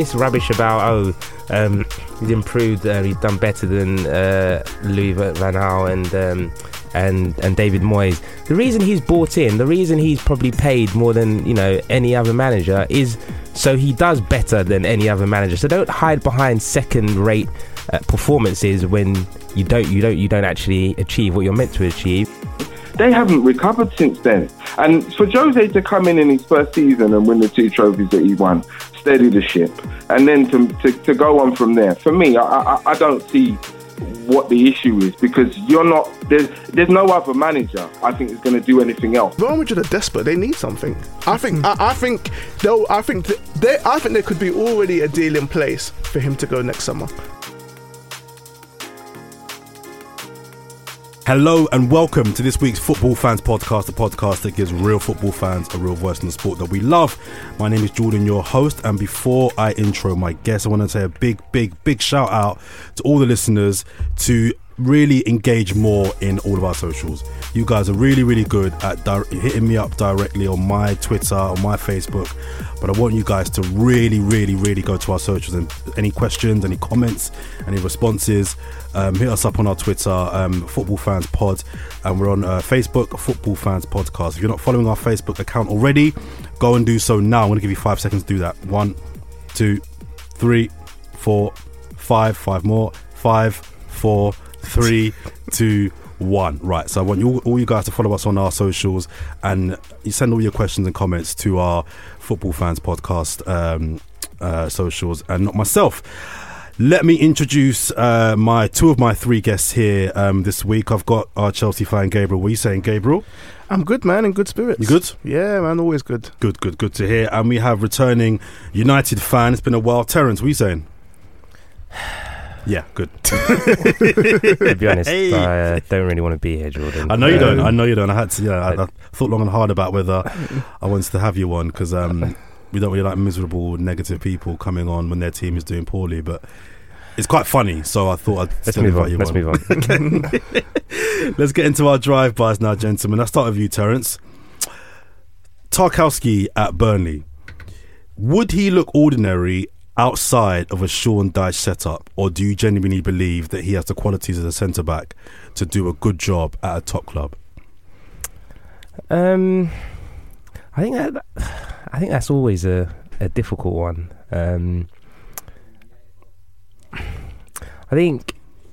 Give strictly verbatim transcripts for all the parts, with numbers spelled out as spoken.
this rubbish about oh um, he's improved, uh, he's done better than uh, Louis van Gaal and um, and and David Moyes. The reason he's bought in, the reason he's probably paid more than you know any other manager is so he does better than any other manager. So don't hide behind second-rate uh, performances when you don't you don't you don't actually achieve what you're meant to achieve. They haven't recovered since then. And for Jose to come in in his first season and win the two trophies that he won, steady the ship, and then to to, to go on from there, for me, I, I, I don't see what the issue is, because you're not there's there's no other manager I think is going to do anything else. Real Madrid are desperate. They need something. I think I, I think they'll I think th- they I think there could be already a deal in place for him to go next summer. Hello and welcome to this week's Football Fans Podcast, the podcast that gives real football fans a real voice in the sport that we love. My name is Jordan, your host, and before I intro my guest, I want to say a big, big, big shout out to all the listeners to really engage more in all of our socials. You guys are really, really good at di- hitting me up directly on my Twitter, on my Facebook, but I want you guys to really, really, really go to our socials, and any questions, any comments, any responses, um, hit us up on our Twitter, um, Football Fans Pod, and we're on uh, Facebook, Football Fans Podcast. If you're not following our Facebook account already, go and do so now. I'm going to give you five seconds to do that. One, two, three, four, five, five more, five, four, three, two, one. Right, so I want you all you guys to follow us on our socials, and you send all your questions and comments to our Football Fans Podcast um, uh, socials, and not myself. Let me introduce uh, my two of my three guests here um, this week. I've got our Chelsea fan Gabriel. What are you saying, Gabriel? I'm good, man, in good spirits. You good? Yeah, man, always good. Good, good, good to hear. And we have returning United fan. It's been a while. Terence, what are you saying? Yeah, good. To be honest, hey. I uh, don't really want to be here, Jordan. I know you um, don't. I know you don't. I had to. Yeah, I, I thought long and hard about whether I wanted to have you on, because um, we don't really like miserable, negative people coming on when their team is doing poorly. But it's quite funny, so I thought I'd let's still move invite on. you Let's on. move on. Okay. Let's get into our drive-bys now, gentlemen. I'll start with you, Terence. Tarkowski at Burnley. Would he look ordinary outside of a Sean Dyche setup, or do you genuinely believe that he has the qualities as a centre-back to do a good job at a top club? Um, I think that I think that's always a, a difficult one. Um, I think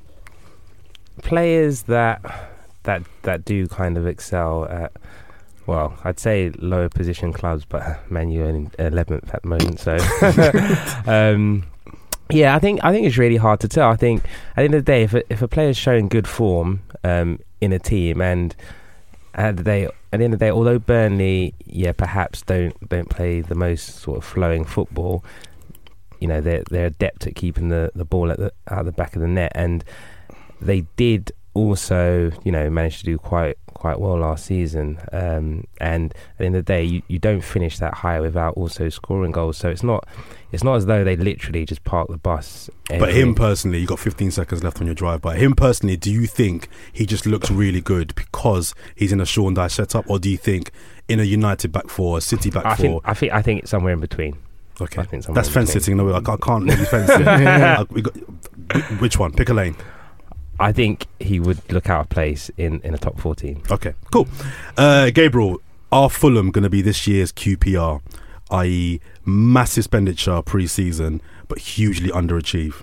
players that that that do kind of excel at, well, I'd say lower position clubs, but Man U are in eleventh at the moment, so um, yeah, I think I think it's really hard to tell. I think at the end of the day, if a, if a player's showing good form um, in a team, and at the day, at the end of the day, although Burnley, yeah, perhaps don't don't play the most sort of flowing football, you know, they're they're adept at keeping the, the ball at the out the back of the net, and they did also, you know, managed to do quite quite well last season, um, and at the end of the day, you, you don't finish that high without also scoring goals. So it's not it's not as though they literally just park the bus. Every... But him personally, you got fifteen seconds left on your drive. But him personally, do you think he just looks really good because he's in a Sean Dyche setup, or do you think in a United back four, a City back I four? Think, I think I think it's somewhere in between. Okay, I that's fence sitting. No, I can't really fence it. uh, we got, which one? Pick a lane. I think he would look out of place in, in a top fourteen. Okay, cool. Uh, Gabriel, are Fulham going to be this year's Q P R, that is massive expenditure pre-season, but hugely underachieve?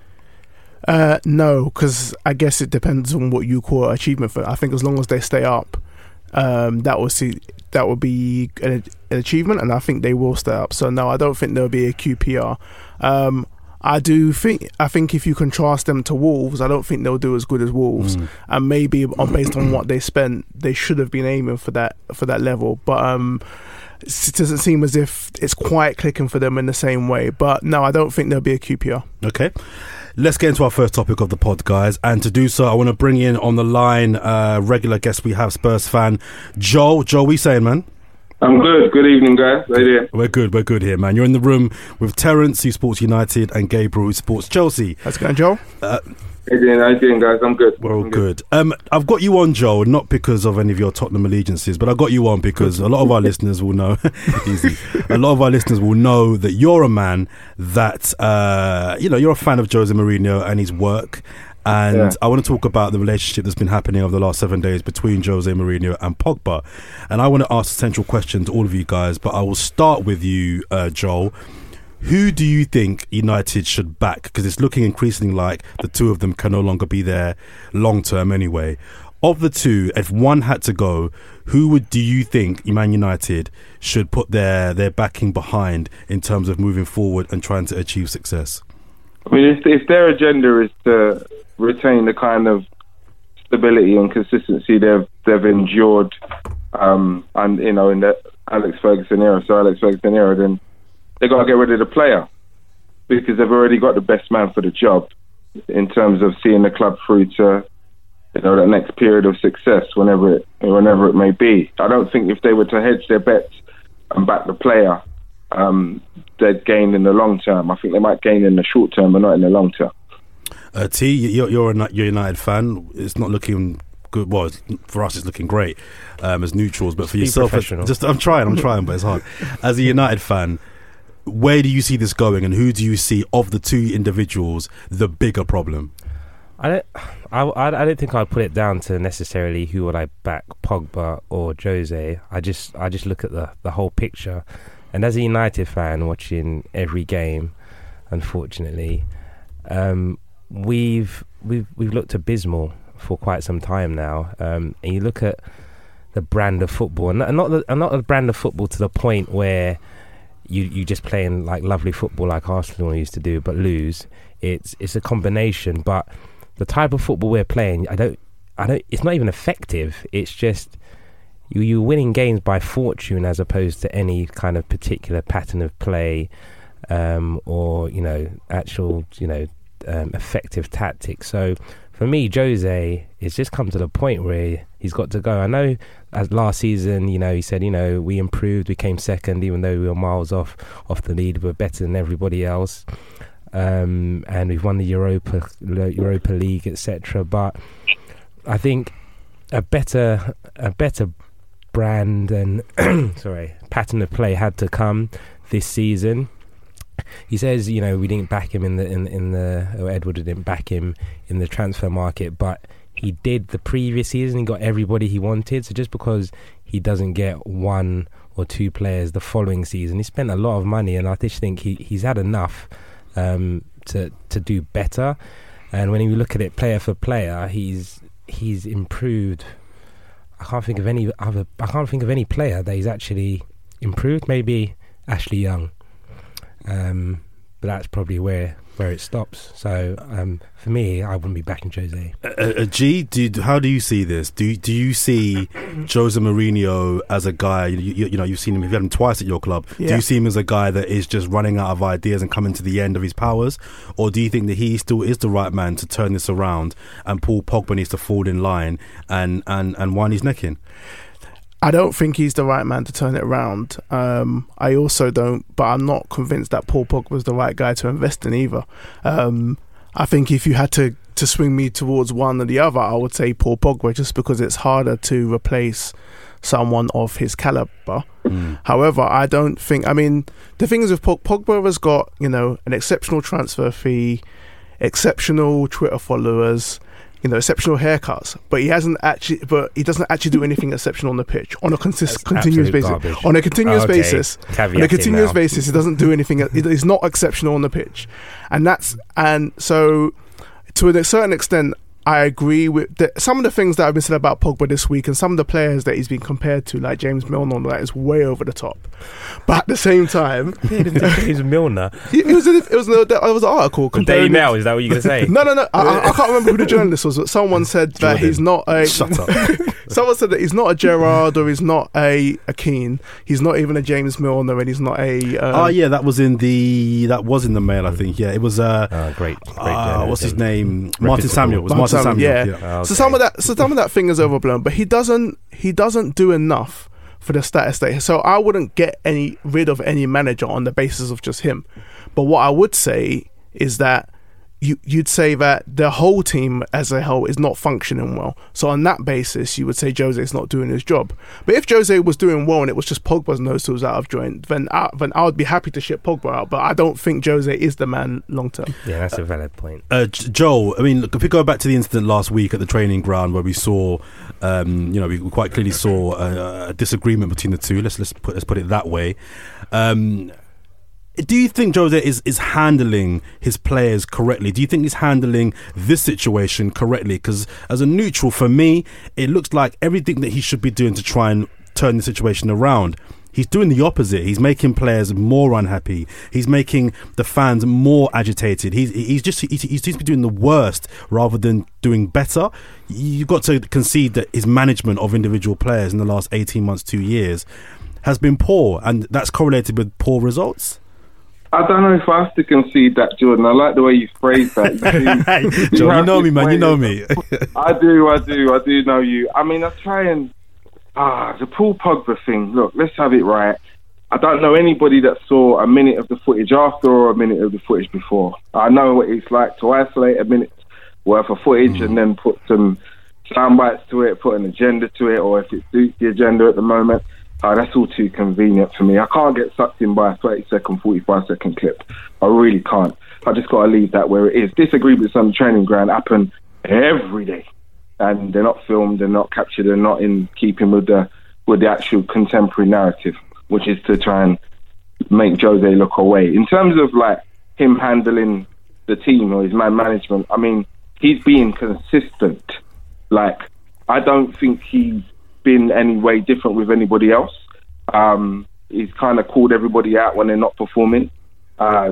Uh, no, because I guess it depends on what you call achievement. For I think as long as they stay up, um, that will see that will be an, an achievement, and I think they will stay up. So no, I don't think there'll be a Q P R. Um, I do think I think if you contrast them to Wolves, I don't think they'll do as good as Wolves, mm. and maybe on, based on what they spent, they should have been aiming for that for that level. But um, it doesn't seem as if it's quite clicking for them in the same way. But no, I don't think there'll be a Q P R. Okay. Let's get into our first topic of the pod, guys. And to do so, I want to bring in on the line uh, regular guest we have, Spurs fan Joel. Joel, what are you saying, man? I'm good. Good evening, guys. Right here. We're good. We're good here, man. You're in the room with Terence, who supports United, and Gabriel, who supports Chelsea. How's it going, Joel? Uh, How you doing, how you doing, guys? I'm good. We're all I'm good. Um, I've got you on, Joe, not because of any of your Tottenham allegiances, but I got you on because a lot of our listeners will know. Easy. A lot of our listeners will know that you're a man that uh, you know you're a fan of Jose Mourinho and his work. And yeah. I want to talk about the relationship that's been happening over the last seven days between Jose Mourinho and Pogba. And I want to ask a central question to all of you guys, but I will start with you, uh, Joel. Who do you think United should back? Because it's looking increasingly like the two of them can no longer be there long term anyway. Of the two, if one had to go, who would do you think Man United should put their, their backing behind in terms of moving forward and trying to achieve success? I mean, if, if their agenda is to retain the kind of stability and consistency they've they've endured, um, and you know, in the Alex Ferguson era, so Alex Ferguson era, then they got to get rid of the player because they've already got the best man for the job in terms of seeing the club through to, you know, that next period of success, whenever it whenever it may be. I don't think if they were to hedge their bets and back the player, um, they'd gain in the long term. I think they might gain in the short term, but not in the long term. Uh, T, you're you're a, you're a United fan. It's not looking good. Well, for us, it's looking great um, as neutrals, but for Just yourself, just I'm trying, I'm trying, but it's hard. As a United fan, where do you see this going, and who do you see of the two individuals the bigger problem? I don't. I, I, I don't think I'd put it down to necessarily who would I back, Pogba or Jose. I just I just look at the the whole picture, and as a United fan watching every game, unfortunately. Um, We've we've we've looked abysmal for quite some time now, um, and you look at the brand of football, and not the, and not the brand of football to the point where you you just playing like lovely football like Arsenal used to do, but lose. It's it's a combination, but the type of football we're playing, I don't I don't. It's not even effective. It's just you you're winning games by fortune as opposed to any kind of particular pattern of play, um, or you know actual you know. Um, effective tactics. So for me, Jose, it's just come to the point where he's got to go. I know as last season, you know, he said, you know, we improved, we came second, even though we were miles off off the lead, we're better than everybody else, um, and we've won the Europa Europa League, et cetera. But I think a better a better brand and sorry pattern of play had to come this season. He says, you know, we didn't back him in the in, in the or Edward didn't back him in the transfer market, but he did the previous season. He got everybody he wanted. So just because he doesn't get one or two players the following season, he spent a lot of money, and I just think he, he's had enough um, to to do better. And when you look at it player for player, he's he's improved. I can't think of any other. I can't think of any player that he's actually improved. Maybe Ashley Young. Um, but that's probably where, where it stops. So um, for me, I wouldn't be backing Jose. Uh, uh, G, do you, how do you see this? Do do you see Jose Mourinho as a guy? You, you, you know, you've seen him. You've had him twice at your club. Yeah. Do you see him as a guy that is just running out of ideas and coming to the end of his powers, or do you think that he still is the right man to turn this around and Paul Pogba needs to fall in line and and and wind his neck in? I don't think he's the right man to turn it around. Um, I also don't, but I'm not convinced that Paul Pogba was the right guy to invest in either. Um, I think if you had to, to swing me towards one or the other, I would say Paul Pogba, just because it's harder to replace someone of his caliber. Mm. However, I don't think, I mean, the thing is with Pog, Pogba has got, you know, an exceptional transfer fee, exceptional Twitter followers, you know, exceptional haircuts, but he hasn't actually, but he doesn't actually do anything exceptional on the pitch on a consist, continuous basis. Garbage. On a continuous oh, okay. basis, Caveat on a continuous now. basis, he doesn't do anything. He's not exceptional on the pitch, and that's and so to a certain extent, I agree with the, some of the things that have been said about Pogba this week, and some of the players that he's been compared to, like James Milner, that is way over the top. But at the same time, James Milner. It was a, it was a, there was an article. Daily Mail, is that what you're going to say? no, no, no. I, I can't remember who the journalist was, but someone said Jordan. that he's not a. Shut up. Someone said that he's not a Gerrard or he's not a, a Keane. He's not even a James Milner, and he's not a. Um, oh yeah, that was in the that was in the Mail, I think. Yeah, it was. Uh, uh, great. great uh, what's his name? Martin Samuel. It was Martin, Martin Samuel. Samuel. Yeah. yeah. Oh, okay. So some of that, so some of that thing is overblown, but he doesn't. He doesn't do enough for the status that. So I wouldn't get any rid of any manager on the basis of just him. But what I would say is that you, you'd say that the whole team as a whole is not functioning well. So on that basis, you would say Jose's not doing his job. But if Jose was doing well and it was just Pogba's nose that was out of joint, then I, then I would be happy to ship Pogba out. But I don't think Jose is the man long term. Yeah, that's a valid point. Uh, Joel, I mean, look, if we go back to the incident last week at the training ground where we saw, um, you know, we quite clearly saw a, a disagreement between the two. Let's let's put let's put it that way. Um, Do you think Jose is, is handling his players correctly? Do you think he's handling this situation correctly? Because as a neutral, for me, it looks like everything that he should be doing to try and turn the situation around, he's doing the opposite. He's making players more unhappy. He's making the fans more agitated. He's he's just he, he seems to be doing the worst rather than doing better. You've got to concede that his management of individual players in the last eighteen months, two years, has been poor, and that's correlated with poor results. I don't know if I have to concede that, Jordan. I like the way you phrase that. You, do, you, Joe, you know me, man. You know me. I do, I do, I do know you. I mean, I try and... Ah, the Paul Pogba thing. Look, let's have it right. I don't know anybody that saw a minute of the footage after or a minute of the footage before. I know what it's like to isolate a minute's worth of footage mm. and then put some sound bites to it, put an agenda to it, or if it suits the agenda at the moment. Uh, that's all too convenient for me. I can't get sucked in by a thirty second, forty-five second clip. I really can't. I just got to leave that where it is. Disagreements on the training ground happen every day. And they're not filmed, they're not captured, they're not in keeping with the with the actual contemporary narrative, which is to try and make Jose look away. In terms of like him handling the team or his man management, I mean, he's being consistent. Like, I don't think he's been any way different with anybody else. Um, he's kind of called everybody out when they're not performing. Uh,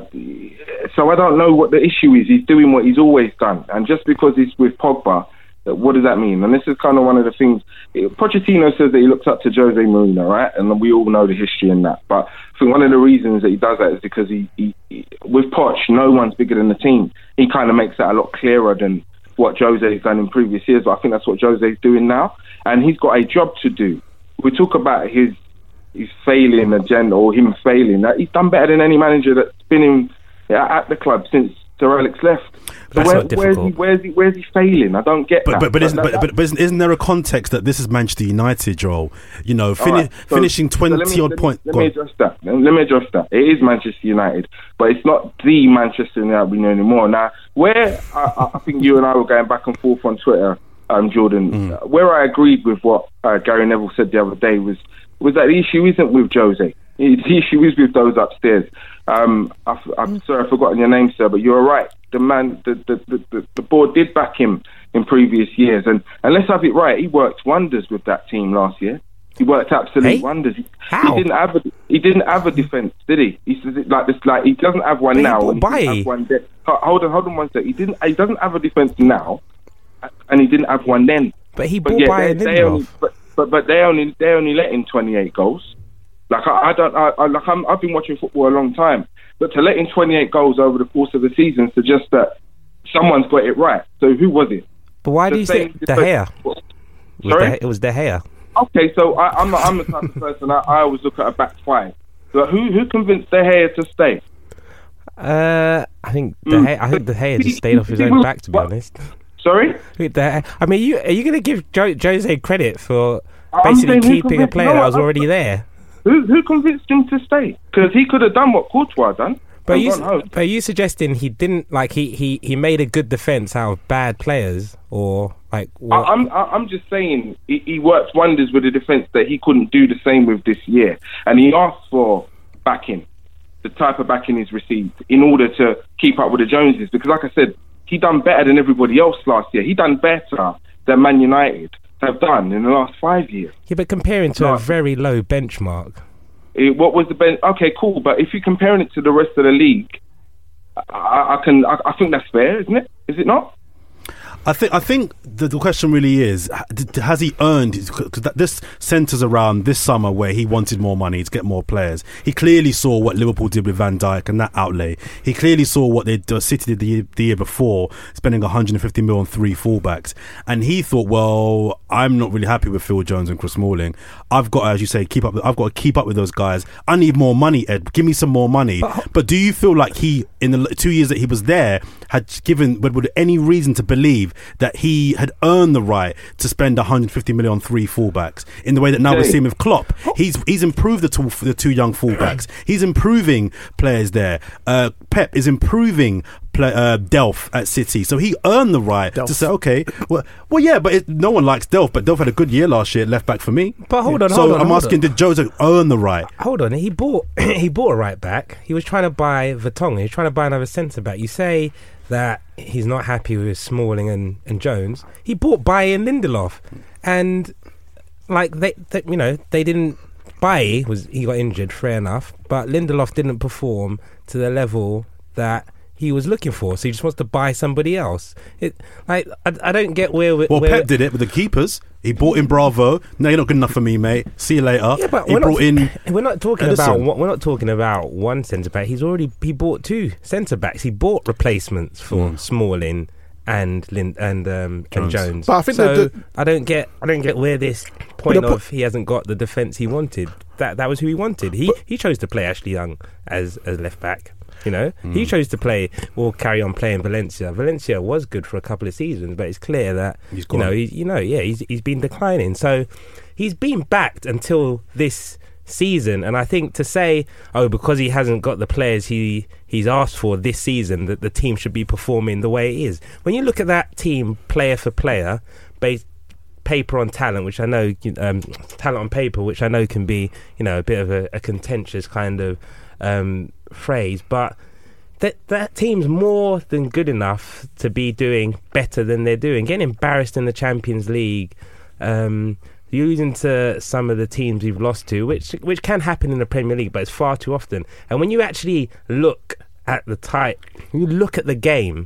so I don't know what the issue is. He's doing what he's always done. And just because he's with Pogba, what does that mean? And this is kind of one of the things. Pochettino says that he looks up to Jose Mourinho, right? And we all know the history in that. But I think one of the reasons that he does that is because he, he, he with Poch, no one's bigger than the team. He kind of makes that a lot clearer than what Jose has done in previous years. But I think that's what Jose is doing now. And he's got a job to do. We talk about his his failing agenda or him failing. That he's done better than any manager that's been in, at the club since Sir Alex left. So where, where's, he, where's he? Where's he failing? I don't get but, that. But but, isn't, that, but, but, but isn't, isn't there a context that this is Manchester United, Joel? You know, fini- right, so, finishing twenty so odd points. Let me, let me address that. Let me address that. It is Manchester United, but it's not the Manchester United we know anymore. Now, where I, I think you and I were going back and forth on Twitter, um, Jordan, mm. uh, where I agreed with what uh, Gary Neville said the other day was was that the issue isn't with Jose. The issue is with those upstairs. Um, I, I'm sorry, I've forgotten your name, sir, but you're right. The man, the the, the, the the board did back him in previous years, and, and let's have it right. He worked wonders with that team last year. He worked absolute hey? wonders. He, How? he didn't have a he didn't have a defense, did he? He says it like this, like he doesn't have one but now. He and he didn't have one then. Hold on, hold on one sec. He didn't. He doesn't have a defense now, and he didn't have one then. But he but bought yeah, Bayern they, they only, but, but but they only they only let in twenty-eight goals. Like I, I don't, I, I like I'm, I've been watching football a long time, but to let in twenty-eight goals over the course of the season suggests that someone's got it right. So who was it? But why do you say De Gea? Sorry, it was De Gea. Okay, so I, I'm I'm the type of person I, I always look at a back five. But who who convinced De Gea to stay? Uh, I think De Gea, I think De Gea just stayed off his own back. To be what? honest. Sorry. I mean, you are you going to give jo- Jose credit for I'm basically keeping a convinced, player no, that was I, already there? Who who convinced him to stay? Because he could have done what Courtois done. But you, but are you suggesting he didn't like he, he, he made a good defense out of bad players, or like? What? I, I'm I'm just saying he, he worked wonders with a defense that he couldn't do the same with this year, and he asked for backing, the type of backing he's received in order to keep up with the Joneses. Because, like I said, he done better than everybody else last year. He done better than Man United have done in the last five years. Yeah, but comparing to no. a very low benchmark. It, what was the ben- okay? Cool, but if you're comparing it to the rest of the league, I, I can. I, I think that's fair, isn't it? Is it not? I think I think the, the question really is, has he earned, because this centres around this summer where he wanted more money to get more players. He clearly saw what Liverpool did with Van Dijk and that outlay. He clearly saw what they uh, City did the year, the year before, spending one hundred fifty million on three fullbacks, and he thought, well, I'm not really happy with Phil Jones and Chris Smalling. I've got to, as you say, keep up. I've got to keep up with those guys. I need more money, Ed. Give me some more money. But, but do you feel like he, in the two years that he was there, had given Wedgwood any reason to believe that he had earned the right to spend one hundred fifty million on three fullbacks in the way that now we're seeing with Klopp. He's he's improved the two, the two young fullbacks. He's improving players there. Uh, Pep is improving play, uh, Delph at City, so he earned the right Delph. to say, okay, well, well yeah, but it, no one likes Delph, but Delph had a good year last year at left back for me. But hold on, so hold on, I'm hold asking, on. did Jose earn the right? Hold on, he bought he bought a right back. He was trying to buy Vertonghen. He was trying to buy another centre back. You say that he's not happy with Smalling and, and Jones. He bought Bailly and Lindelof, and like they, they, you know, they didn't. Bailly was he got injured, fair enough, but Lindelof didn't perform to the level that he was looking for, so he just wants to buy somebody else. It like I, I don't get where. Well, where Pep did it with the keepers. He bought in Bravo. No, you're not good enough for me, mate. See you later. Yeah, but he we're brought not, in. We're not talking Edison. about. We're not talking about one centre back. He's already he bought two centre backs. He bought replacements for mm. Smalling and Lin, and um, Jones. and Jones. But I think so that the, I don't get. I don't get where this point po- of he hasn't got the defence he wanted. That that was who he wanted. He he chose to play Ashley Young as as left back. You know, mm. he chose to play or carry on playing Valencia. Valencia was good for a couple of seasons, but it's clear that he's you know, he, you know, yeah, he's he's been declining. So he's been backed until this season, and I think to say, oh, because he hasn't got the players he he's asked for this season, that the team should be performing the way it is. When you look at that team, player for player, based paper on talent, which I know, um, talent on paper, which I know can be, you know, a bit of a, a contentious kind of. Um, phrase, but that that team's more than good enough to be doing better than they're doing. Getting embarrassed in the Champions League, um, losing to some of the teams we've lost to, which which can happen in the Premier League, but it's far too often. And when you actually look at the type, you look at the game,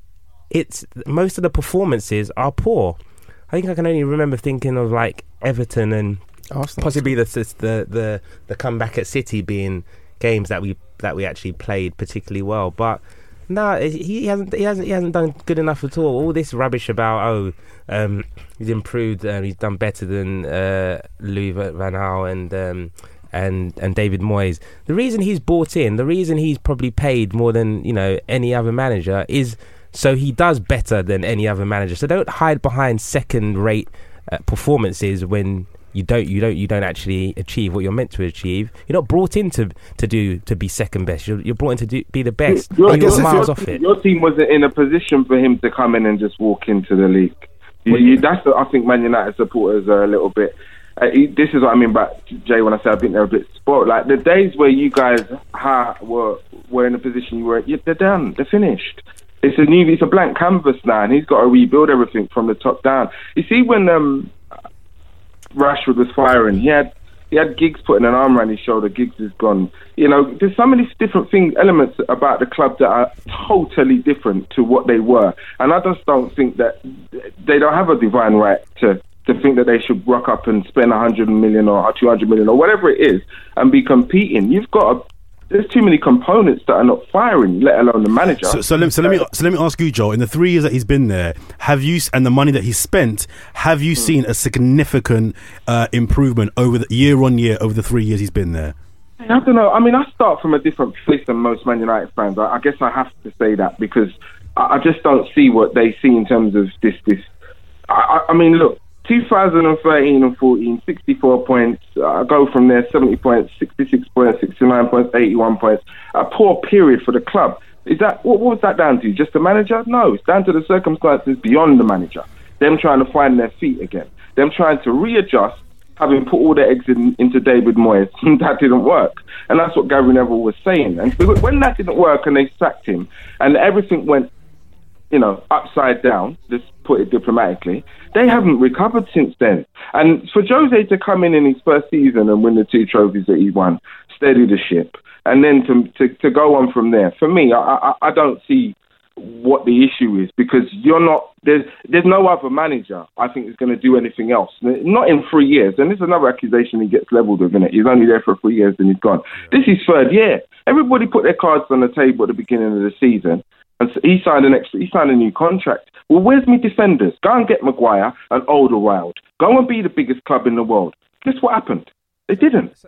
it's most of the performances are poor. I think I can only remember thinking of like Everton and Arsenal. Possibly the the the the comeback at City being games that we that we actually played particularly well, but no, he hasn't he hasn't he hasn't done good enough at all. All this rubbish about oh um, he's improved, uh, he's done better than uh, Louis van Gaal and um, and and David Moyes. The reason he's bought in, the reason he's probably paid more than you know any other manager is so he does better than any other manager. So don't hide behind second-rate uh, performances when. You don't, you don't, you don't actually achieve what you're meant to achieve. You're not brought in to, to do to be second best. You're, you're brought in to do, be the best. Your, I guess your, miles your, off it. Your team wasn't in a position for him to come in and just walk into the league. You, you, that's the, I think Man United supporters are a little bit. Uh, this is what I mean by Jay when I say I think they're a bit spoiled. Like the days where you guys ha, were were in a position you were, yeah, they're done. They're finished. It's a new, it's a blank canvas now, and he's got to rebuild everything from the top down. You see when. Um, Rashford was firing. He had he had Giggs putting an arm around his shoulder. Giggs is gone. You know, there's so many different things, elements about the club that are totally different to what they were. And I just don't think that they don't have a divine right to to think that they should rock up and spend one hundred million or two hundred million or whatever it is and be competing. You've got to. There's too many components that are not firing, let alone the manager. So, so, let, so let me so let me ask you, Joel. In the three years that he's been there, have you and the money that he's spent, have you mm. seen a significant uh, improvement over the year on year over the three years he's been there? I don't know. I mean, I start from a different place than most Man United fans. I, I guess I have to say that because I, I just don't see what they see in terms of this. This. I, I mean, look. two thousand thirteen and fourteen, sixty-four points. I uh, go from there, seventy points, sixty-six points, sixty-nine points, eighty-one points. A poor period for the club. Is that what, what was that down to? Just the manager? No, it's down to the circumstances beyond the manager. Them trying to find their feet again. Them trying to readjust, having put all their eggs in, into David Moyes. That didn't work. And that's what Gary Neville was saying. And when that didn't work and they sacked him and everything went, you know, upside down, just put it diplomatically, they haven't recovered since then. And for Jose to come in in his first season and win the two trophies that he won, steady the ship, and then to to, to go on from there, for me, I, I, I don't see what the issue is, because you're not, there's there's no other manager I think is going to do anything else. Not in three years. And this is another accusation he gets levelled with, isn't it? He's only there for three years and he's gone. This is third year. Everybody put their cards on the table at the beginning of the season. And so he signed an extra, he signed a new contract. Well, where's me defenders? Go and get Maguire and Alderweireld. Go and be the biggest club in the world. Guess what happened? They didn't.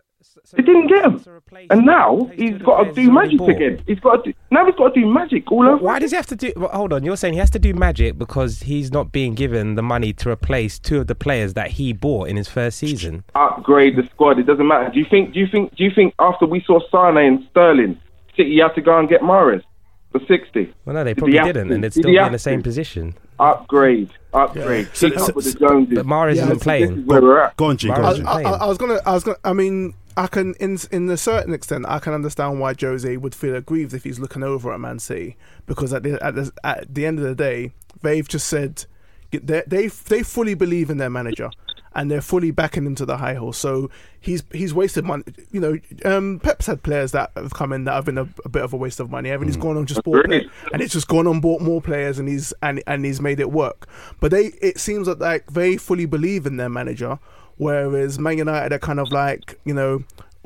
They didn't get him, and now he's got to do magic again. He's got to do, now he's got to do magic all over. Why does he have to do? Well, hold on, you're saying he has to do magic because he's not being given the money to replace two of the players that he bought in his first season. Upgrade the squad. It doesn't matter. Do you think? Do you think? Do you think after we saw Sane and Sterling, City had to go and get Mahrez for sixty? Well, no, they probably did didn't, and they'd still be in the same position. Upgrade, upgrade. Yeah. So, so, with the Joneses. But Mahrez Yeah, isn't playing. This is where we're at. Go on, G. Go Mahrez on, isn't G. I, playing. I, I was gonna, I was gonna, I mean, I can, in in a certain extent, I can understand why Jose would feel aggrieved if he's looking over at Man City, because at the at the, at the end of the day, they've just said they they they fully believe in their manager, and they're fully backing him to the high horse. So he's he's wasted money. You know, um, Pep's had players that have come in that have been a, a bit of a waste of money. Haven't he's gone on just bought players, and it's just gone on bought more players, and he's and and he's made it work. But they, it seems that like they fully believe in their manager. Whereas Man United are kind of like, you know,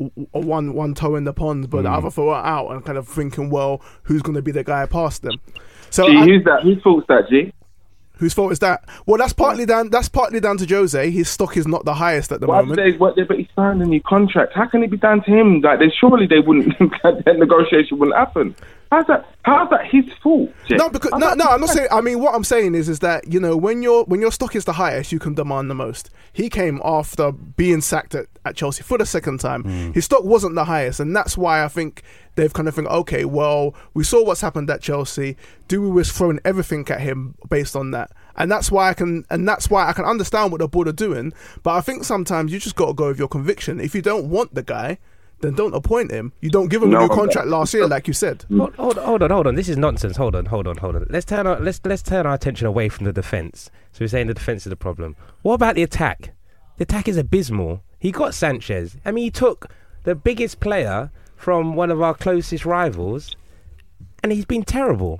one one toe in the pond, but mm. the other foot out, and kind of thinking, well, who's going to be the guy past them? So G, I, who's that? Whose fault's that, G? Whose fault is that? Well, that's partly down. That's partly down to Jose. His stock is not the highest at the What moment. they, what they, but he signed a new contract. How can it be down to him? Like, they surely they wouldn't. That negotiation wouldn't happen. How's that? How's that his fault? Jay? No, because no, no. I'm not saying. I mean, what I'm saying is, is that you know, when your when your stock is the highest, you can demand the most. He came after being sacked at, at Chelsea for the second time. Mm. His stock wasn't the highest, and that's why I think they've kind of think, okay, well, we saw what's happened at Chelsea. Do we risk throwing everything at him based on that? And that's why I can, and that's why I can understand what the board are doing. But I think sometimes you just got to go with your conviction. If you don't want the guy, then don't appoint him. You don't give him no, a new contract last year, like you said. Hold, hold, hold on, hold on. This is nonsense. Hold on, hold on, hold on. Let's turn our let's let's turn our attention away from the defence. So we're saying the defence is the problem. What about the attack? The attack is abysmal. He got Sanchez. I mean, he took the biggest player from one of our closest rivals, and he's been terrible.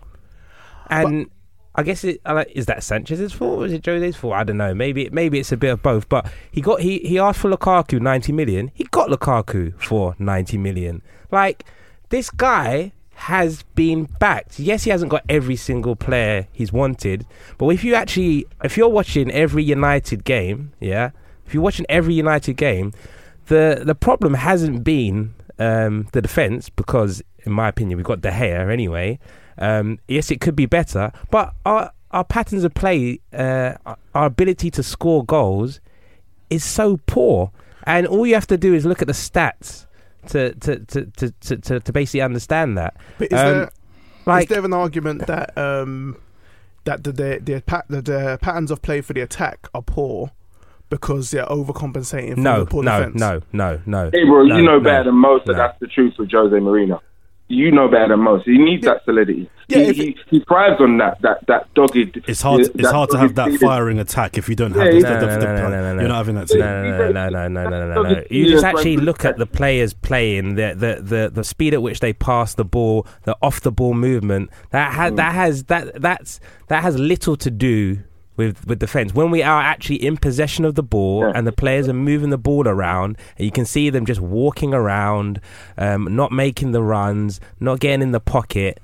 And but, I guess it uh, is that Sanchez's fault or is it Jose's fault? I don't know. Maybe maybe it's a bit of both. But he got he, he asked for Lukaku ninety million. He got Lukaku for ninety million. Like, this guy has been backed. Yes, he hasn't got every single player he's wanted. But if you actually if you're watching every United game, yeah, if you're watching every United game, the the problem hasn't been um, the defence, because in my opinion we've got De Gea anyway. Um, yes, it could be better, but our our patterns of play, uh, our ability to score goals, is so poor. And all you have to do is look at the stats to to to to, to, to, to basically understand that. But is, um, there, like, is there an argument that um, that the the, the, pat, the the patterns of play for the attack are poor because they're overcompensating for no, the poor no, defense? No, no, no, Hey, bro, no. you know no, better than most that no. that's the truth with Jose Mourinho. You know better than most. He needs Yeah. that solidity. Yeah, he, if he, he thrives on that that that dogged. It's hard. uh, It's hard to have that feeling. firing attack if you don't have Yeah, the, no, the, no, the, no, the no, no, no. You're not having that. Team. No, no, no, no, no, no, no, no. You just actually look at the players playing, the the the, the speed at which they pass the ball, the off the ball movement. That has that has that that's that has little to do with with defence. When we are actually in possession of the ball Yeah. and the players are moving the ball around, and you can see them just walking around, um, not making the runs, not getting in the pocket.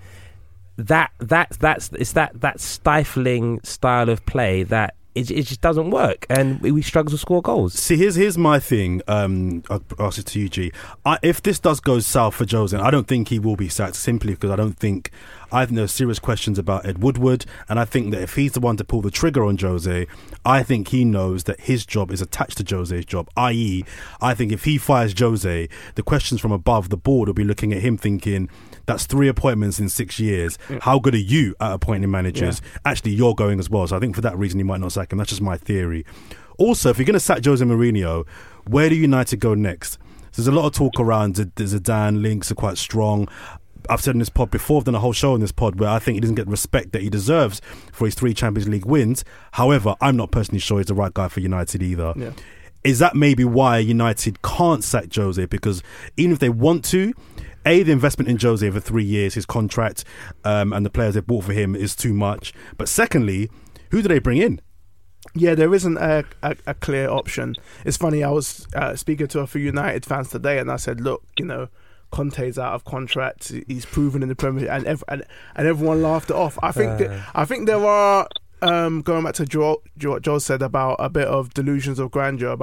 That that that's it's that that stifling style of play that it, it just doesn't work, and we, we struggle to score goals. See, here's here's my thing. Um, I'll ask it to you, G. I, if this does go south for Jose, I don't think he will be sacked simply because I don't think I think there's serious questions about Ed Woodward, and I think that if he's the one to pull the trigger on Jose, I think he knows that his job is attached to Jose's job. that is, I think if he fires Jose, the questions from above the board will be looking at him thinking, that's three appointments in six years. Yeah. How good are you at appointing managers? Yeah. Actually, you're going as well. So I think for that reason, he might not sack him. That's just my theory. Also, if you're going to sack Jose Mourinho, where do United go next? So there's a lot of talk around the Zidane links are quite strong. I've said in this pod before, I've done a whole show in this pod where I think he doesn't get the respect that he deserves for his three Champions League wins. However, I'm not personally sure he's the right guy for United either. Yeah. Is that maybe why United can't sack Jose? Because even if they want to, A, the investment in Jose over three years, his contract um, and the players they bought for him is too much. But secondly, who do they bring in? Yeah, there isn't a, a, a clear option. It's funny, I was uh, speaking to a few United fans today and I said, look, you know, Conte's out of contract. He's proven in the Premier League, and ev- and, and everyone laughed it off. I think uh, that, I think there are um, going back to Joe, Joe, Joe said about a bit of delusions of grandeur about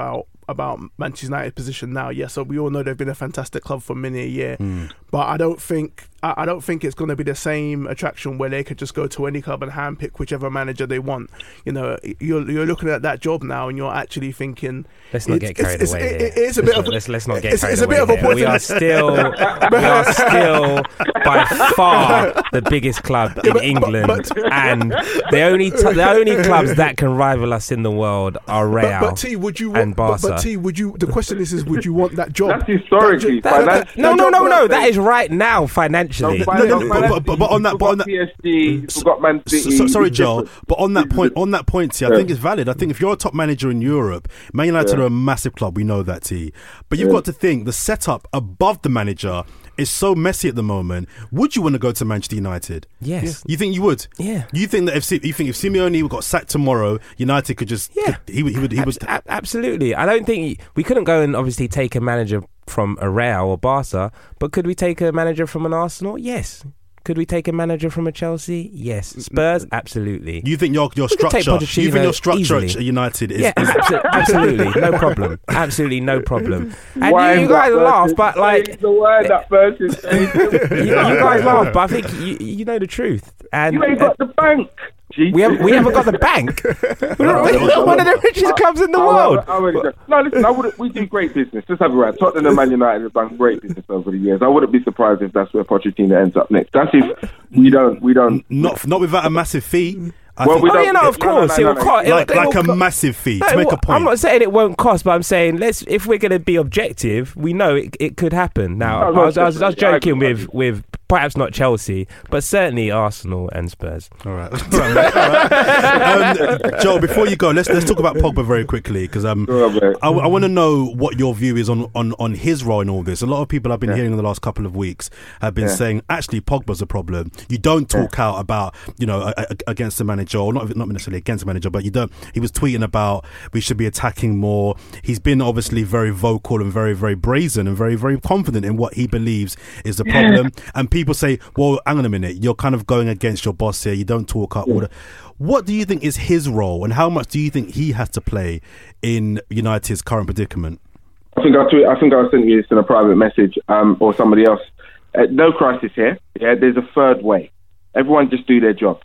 about Manchester United's position now. Yes, so we all know they've been a fantastic club for many a year, Mm. but I don't think I, I don't think it's going to be the same attraction where they could just go to any club and handpick whichever manager they want. You know, you're you're looking at that job now, and you're actually thinking. Let's not it's, get carried it's, away. It, here. it is a let's bit not, of let's let's not get it's, carried it's a away. bit of a here. point. We are still we are still by far the biggest club in but- England, but- and the only t- the only clubs that can rival us in the world are Real. But, but T, would you want? and But, Barca. but T, would you? The question is, is would you want that job? That's historically. That jo- financially. no, no, no, no. that- That is right now financially. No, No, no, no, but- but- but on that- you but on forgot that- P S G, you forgot Man So, City. so, sorry, it's Joel, different. but on that point, on that point, T, I Yeah. think it's valid. I think if you're a top manager in Europe, Man United Yeah. are a massive club. We know that, T. But you've Yeah. got to think the setup above the manager is so messy at the moment. Would you want to go to Manchester United? Yes. You think you would? Yeah. You think that if Si- you think if Simeone got sacked tomorrow, United could just Yeah. could- he would he would he Abs- was ab- absolutely. I don't think we couldn't go and obviously take a manager from a Real or Barca, but could we take a manager from an Arsenal? Yes. Could we take a manager from a Chelsea? Yes. Spurs? Absolutely. you think your your We could take structure you think Pochettino your structure easily. at United is, Yeah, is abso- absolutely, no problem. Absolutely, no problem. And Why you, you is guys that laugh, versus- but like Change the word that versus. you, you guys laugh, but I think you, you know the truth. And You ain't got the bank. G. we haven't we haven't got the bank. We're not- one of the richest clubs in the I- I- world. I already know. No, listen, I wouldn't, we do great business. Let's have it right. Tottenham and Man United have done great business over the years. I wouldn't be surprised if that's where Pochettino ends up next. That's if we don't, we don't. not not without a massive fee. I Well, think- we Oh, don't you know, of no, no, course, no, it no, will no. cost. like it like will a co- massive fee No, to make a well, point. I'm not saying it won't cost, but I'm saying let's. If we're going to be objective, we know it, it could happen. Now, No, I, no, was, I, was, I was definitely. I joking agree. with with perhaps not Chelsea, but certainly Arsenal and Spurs. All right, all right, mate, all right. Um, Joe, before you go, let's let's talk about Pogba very quickly because um, Oh, mate. I, I want to know what your view is on, on, on his role in all this. A lot of people I've been Yeah. hearing in the last couple of weeks have been Yeah. saying actually Pogba's a problem. You don't talk out about you know a, a, against the manager, or not not necessarily against the manager, but you don't. He was tweeting about we should be attacking more. He's been obviously very vocal and very very brazen and very very confident in what he believes is the problem. And people say, well, hang on a minute, you're kind of going against your boss here. You don't talk up. All the, what do you think is his role, and how much do you think he has to play in United's current predicament? I think I tweet, I think I sent you this in a private message, um, or somebody else. Uh, no crisis here. Yeah, there's a third way. Everyone just do their job.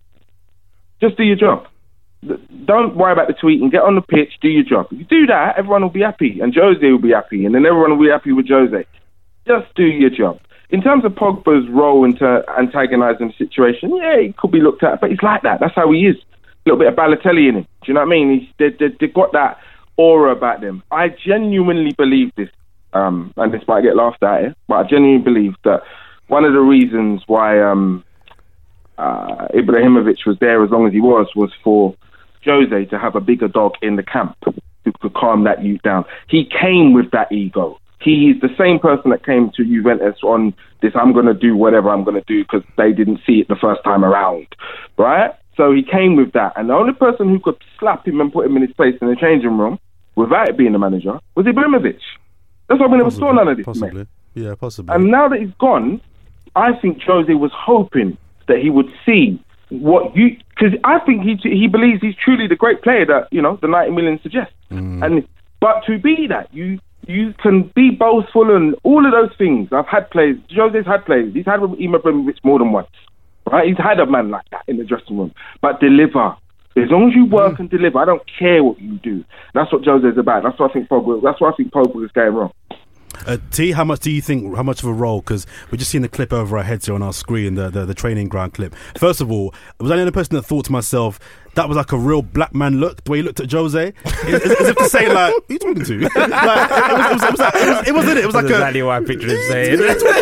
Just do your job. Don't worry about the tweet and get on the pitch. Do your job. If you do that, everyone will be happy, and Jose will be happy, and then everyone will be happy with Jose. Just do your job. In terms of Pogba's role in ter- antagonising the situation, yeah, he could be looked at, but he's like that. That's how he is. A little bit of Balotelli in him. Do you know what I mean? He's, they, they, they've got that aura about them. I genuinely believe this, um, and this might get laughed at, eh? but I genuinely believe that one of the reasons why um, uh, Ibrahimovic was there as long as he was was for Jose to have a bigger dog in the camp who could calm that youth down. He came with that ego. He is the same person that came to Juventus on this, I'm going to do whatever I'm going to do because they didn't see it the first time around, right? So he came with that. And the only person who could slap him and put him in his place in the changing room without it being the manager was Ibrahimovic. That's why we never saw none of this, Possibly. mate. Yeah, possibly. And now that he's gone, I think Jose was hoping that he would see what you... Because I think he he believes he's truly the great player that, you know, the ninety million suggests. Mm. And But to be that, you... You can be boastful and all of those things. I've had players. Jose's had players. He's had Ibrahimovic more than once, right? He's had a man like that in the dressing room. But deliver. As long as you work and deliver, I don't care what you do. That's what Jose's about. That's what I think Pogba. That's what I think Pogba is going wrong. Uh, T, how much do you think, how much of a role, because we're just seeing the clip over our heads here on our screen, the, the the training ground clip. First of all, was I the only person that thought to myself, that was like a real black man look, the way he looked at Jose? As, as if to say, like, who are you talking to? like, it, was, it, was, it, was like, it, was, it wasn't it? It was like That's a... exactly what I pictured him saying.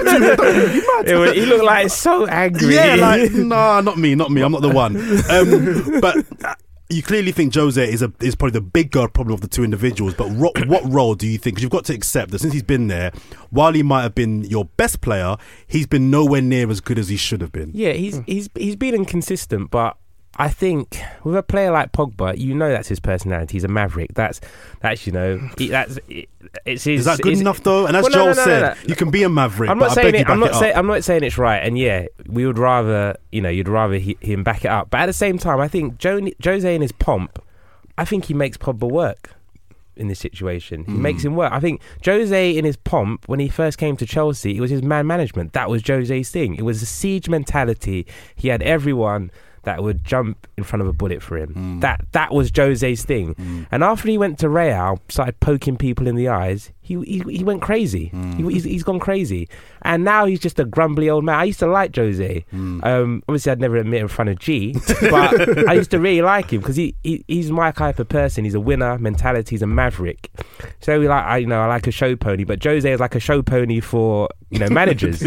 It was- he looked like so angry. Yeah, like, nah, not me, not me, I'm not the one. Um, but... Uh, you clearly think Jose is a is probably the bigger problem of the two individuals, but ro- what role do you think? Because you've got to accept that since he's been there, while he might have been your best player, he's been nowhere near as good as he should have been. Yeah, he's he's he's been inconsistent, but I think with a player like Pogba, you know that's his personality. He's a maverick. That's that's you know he, that's it, it's his. Is that good it's, enough though? And as well, no, Joel no, no, said, no, no. you can be a maverick. I'm but not I saying beg you it. I'm back not it saying. up. I'm not saying it's right. And yeah, we would rather you know you'd rather he, him back it up. But at the same time, I think jo- Jose in his pomp, I think he makes Pogba work. in this situation. He Mm. makes him work. I think Jose, in his pomp, when he first came to Chelsea, it was his man management. That was Jose's thing. It was a siege mentality. He had everyone that would jump in front of a bullet for him. Mm. That that was Jose's thing. Mm. And after he went to Real, started poking people in the eyes, he he, he went crazy. Mm. He, he's, he's gone crazy. And now he's just a grumbly old man. I used to like Jose. Mm. Um, obviously, I'd never admit in front of G, but I used to really like him because he, he he's my type of person. He's a winner mentality. He's a maverick. So we like I you know I like a show pony, but Jose is like a show pony for you know managers.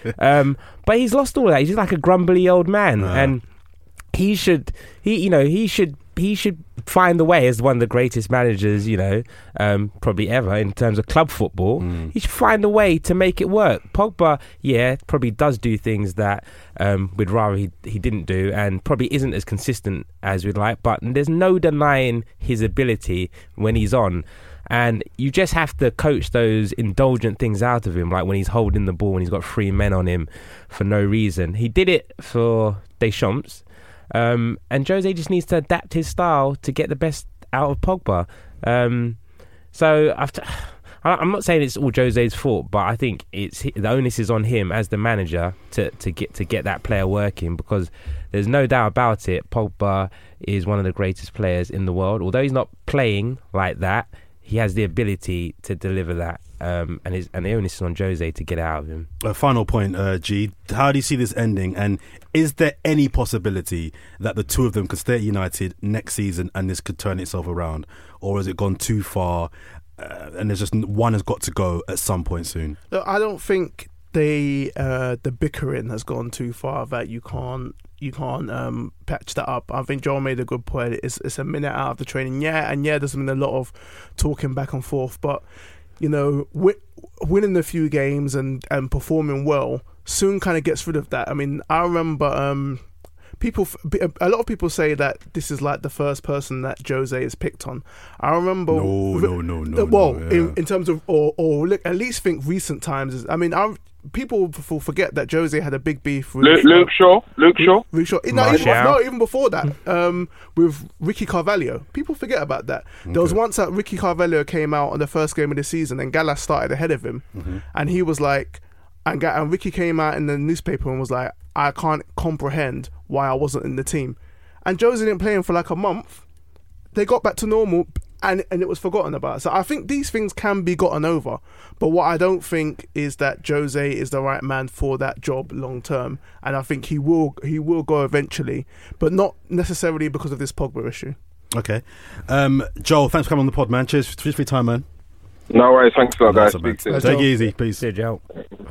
um, but he's lost all of that. He's just like a grumbly old man, Uh. and he should he you know he should he should find the way as one of the greatest managers you know um, probably ever in terms of club football. Mm. He should find a way to make it work. Pogba, yeah, probably does do things that um, we'd rather he, he didn't do, and probably isn't as consistent as we'd like, but there's no denying his ability when he's on. And you just have to coach those indulgent things out of him, like when he's holding the ball and he's got three men on him for no reason. He did it for Deschamps. Um, and Jose just needs to adapt his style to get the best out of Pogba. Um, so after, I'm not saying it's all Jose's fault, but I think it's the onus is on him as the manager to, to get to get that player working, because there's no doubt about it. Pogba is one of the greatest players in the world. Although he's not playing like that, he has the ability to deliver that. Um, and his, and the onus is on Jose to get it out of him. A final point, uh, G. How do you see this ending? And is there any possibility that the two of them could stay at United next season and this could turn itself around? Or has it gone too far uh, and there's just one has got to go at some point soon? Look, I don't think they uh, the bickering has gone too far that you can't you can't um, patch that up. I think Joel made a good point. It's, it's a minute out of the training. Yeah, and yeah, there's been a lot of talking back and forth, but you know, wi- winning a few games and, and performing well soon kind of gets rid of that. I mean, I remember um, people, a lot of people say that this is like the first person that Jose has picked on. I remember, No, no, no, no. well, no, yeah. in, in terms of, or, or look, at least think recent times. Is, I mean, I people will forget that Jose had a big beef with Luke, Luke Shaw, Luke Shaw. Luke Shaw. No, even, Martial. no, even before that, um, with Ricky Carvalho. People forget about that. There was Okay. once that Ricky Carvalho came out on the first game of the season, and Gallas started ahead of him, Mm-hmm. and he was like, and, Ga- and Ricky came out in the newspaper and was like, I can't comprehend why I wasn't in the team. And Jose didn't play him for like a month. They got back to normal, and and it was forgotten about. So I think these things can be gotten over. But what I don't think is that Jose is the right man for that job long term. And I think he will he will go eventually, but not necessarily because of this Pogba issue. Okay. Um, Joel, thanks for coming on the pod, man. Cheers, cheers for your time, man. No worries, thanks a lot, guys. That's a Speak soon. man. Joel. Take it easy, peace. Yeah, Joe.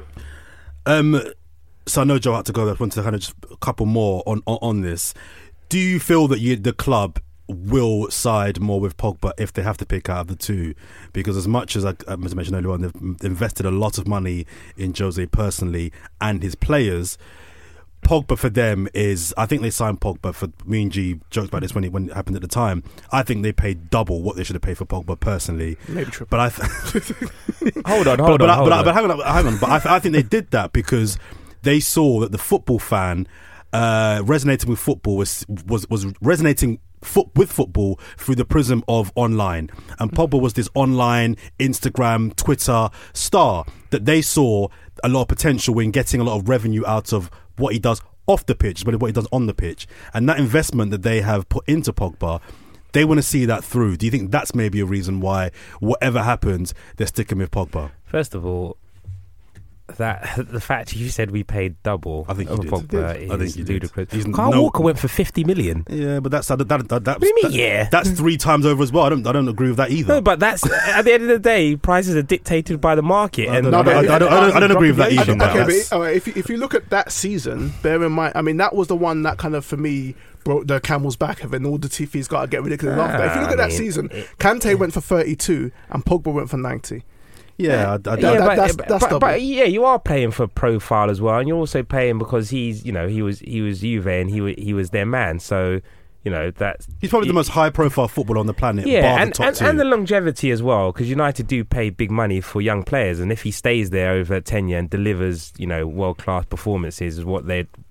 Um, so I know Joe had to go. I want to kind of just a couple more on on, on this. Do you feel that you, the club will side more with Pogba if they have to pick out of the two? Because as much as I, as I mentioned earlier on, they've invested a lot of money in Jose personally and his players. Pogba for them is, I think they signed Pogba for, me and G joked about this when it, when it happened at the time. I think they paid double what they should have paid for Pogba personally. Maybe triple. But I th- Hold on, but, hold but, on, I, hold but, I, on. but hang on, hang on. But I, th- I think they did that because they saw that the football fan uh, resonating with football was was was resonating foot with football through the prism of online, and Pogba was this online Instagram, Twitter star that they saw a lot of potential in getting a lot of revenue out of what he does off the pitch, but what he does on the pitch, and that investment that they have put into Pogba. They want to see that through. Do you think that's maybe a reason why, whatever happens, they're sticking with Pogba? First of all, that the fact you said we paid double I think you for did. Pogba I think is you did. ludicrous. He's Carl no- Walker went for fifty million. Yeah, but that's that. that, that, that do you mean, that- yeah? That's three times over as well. I don't. I don't agree with that either. No, but that's at the end of the day, prices are dictated by the market. I And don't, No, I, but- don't, I, don't, I, don't, I don't agree with that I either. don't- man. okay, That's- but all right, if you, if you look at that season, bear in mind, I mean, that was the one that kind of for me broke the camel's back of, and all the Tiffy's got to get ridiculous after. If you look at I that mean, season, it- Kante went for thirty-two and Pogba went for ninety. yeah, I, I, Yeah, don't- that- but, that's- but, that's but, double. but yeah, you are paying for profile as well, and you're also paying because he's, you know, he was he was Juve and he wa- he was their man. So, you know, that's he's probably the most high-profile footballer on the planet. yeah, bar and the top and, two. and the longevity as well, because United do pay big money for young players, and if he stays there over tenure and delivers, you know, world class performances, is what they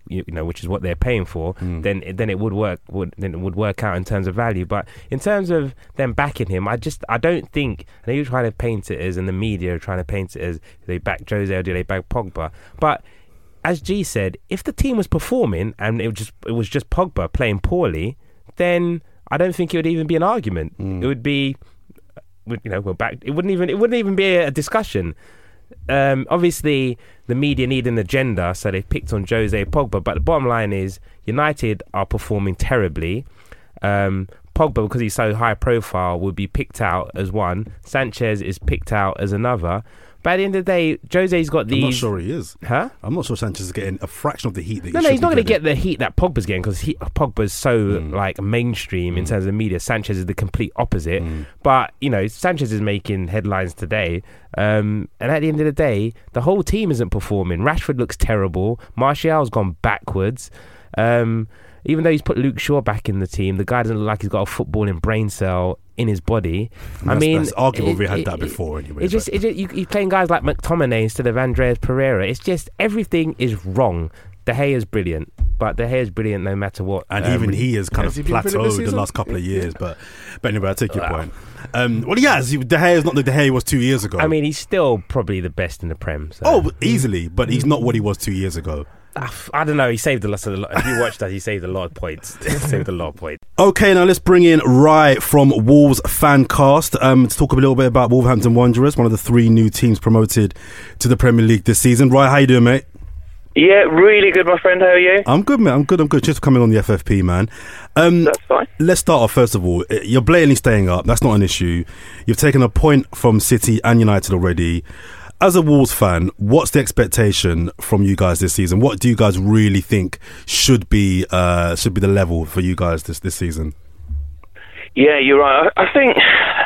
you know, which is what they're paying for, mm. then then it would work. Would then it would work out in terms of value. But in terms of them backing him, I just I don't think. I know you're trying to paint it as, and the media are trying to paint it as, do they back Jose or do they back Pogba? But as G said, if the team was performing and it was just it was just Pogba playing poorly, then I don't think it would even be an argument. Mm. It would be, you know, we're back. It wouldn't even it wouldn't even be a discussion. Um, obviously, the media need an agenda, so they picked on Jose Pogba. But the bottom line is, United are performing terribly. Um, Pogba, because he's so high profile, would be picked out as one. Sanchez is picked out as another. But at the end of the day, Jose's got these... I'm not sure he is. Huh? I'm not sure Sanchez is getting a fraction of the heat that no, he No, should he's not going to getting. get the heat that Pogba's getting, because Pogba's so mm. like mainstream mm. in terms of media. Sanchez is the complete opposite. Mm. But, you know, Sanchez is making headlines today. Um, and at the end of the day, the whole team isn't performing. Rashford looks terrible. Martial's gone backwards. Um, even though he's put Luke Shaw back in the team, the guy doesn't look like he's got a footballing brain cell in his body. I that's, mean, that's arguable. It, we had it, that before anyway. It's just, it just you, you're playing guys like McTominay instead of Andreas Pereira. It's just everything is wrong. De Gea's brilliant, but De Gea's brilliant no matter what. And um, even he has kind has of he plateaued the last couple of years. But but anyway, I take your point. Um, well, yeah, De Gea is not the De Gea he was two years ago. I mean, he's still probably the best in the Prem. So. Oh, easily, but he's not what he was two years ago. I don't know. He saved a lot. Of, if you watched that, he saved a lot of points. He saved a lot of points. Okay, now let's bring in Rai from Wolves Fancast um, to talk a little bit about Wolverhampton Wanderers, one of the three new teams promoted to the Premier League this season. Rai, how you doing, mate? Yeah, really good, my friend. How are you? I'm good, mate. I'm good. I'm good. Just for coming on the F F P, man. Um, That's fine. Let's start off, first of all. You're blatantly staying up. That's not an issue. You've taken a point from City and United already. As a Wolves fan, what's the expectation from you guys this season? What do you guys really think should be uh, should be the level for you guys this, this season? Yeah, you're right. I, I think,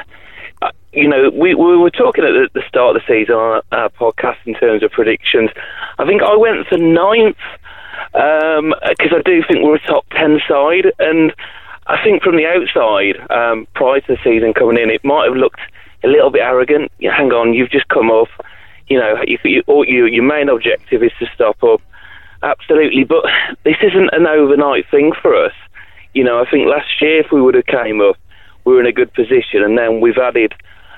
you know, we, we were talking at the, the start of the season on our podcast in terms of predictions. I think I went for ninth because um, I do think we're a top ten side. And I think from the outside, um, prior to the season coming in, it might have looked a little bit arrogant. Yeah, hang on, you've just come up. You know, if you, or you, your main objective is to stop up. Absolutely, but this isn't an overnight thing for us. You know, I think last year if we would have came up, we were in a good position, and then we've added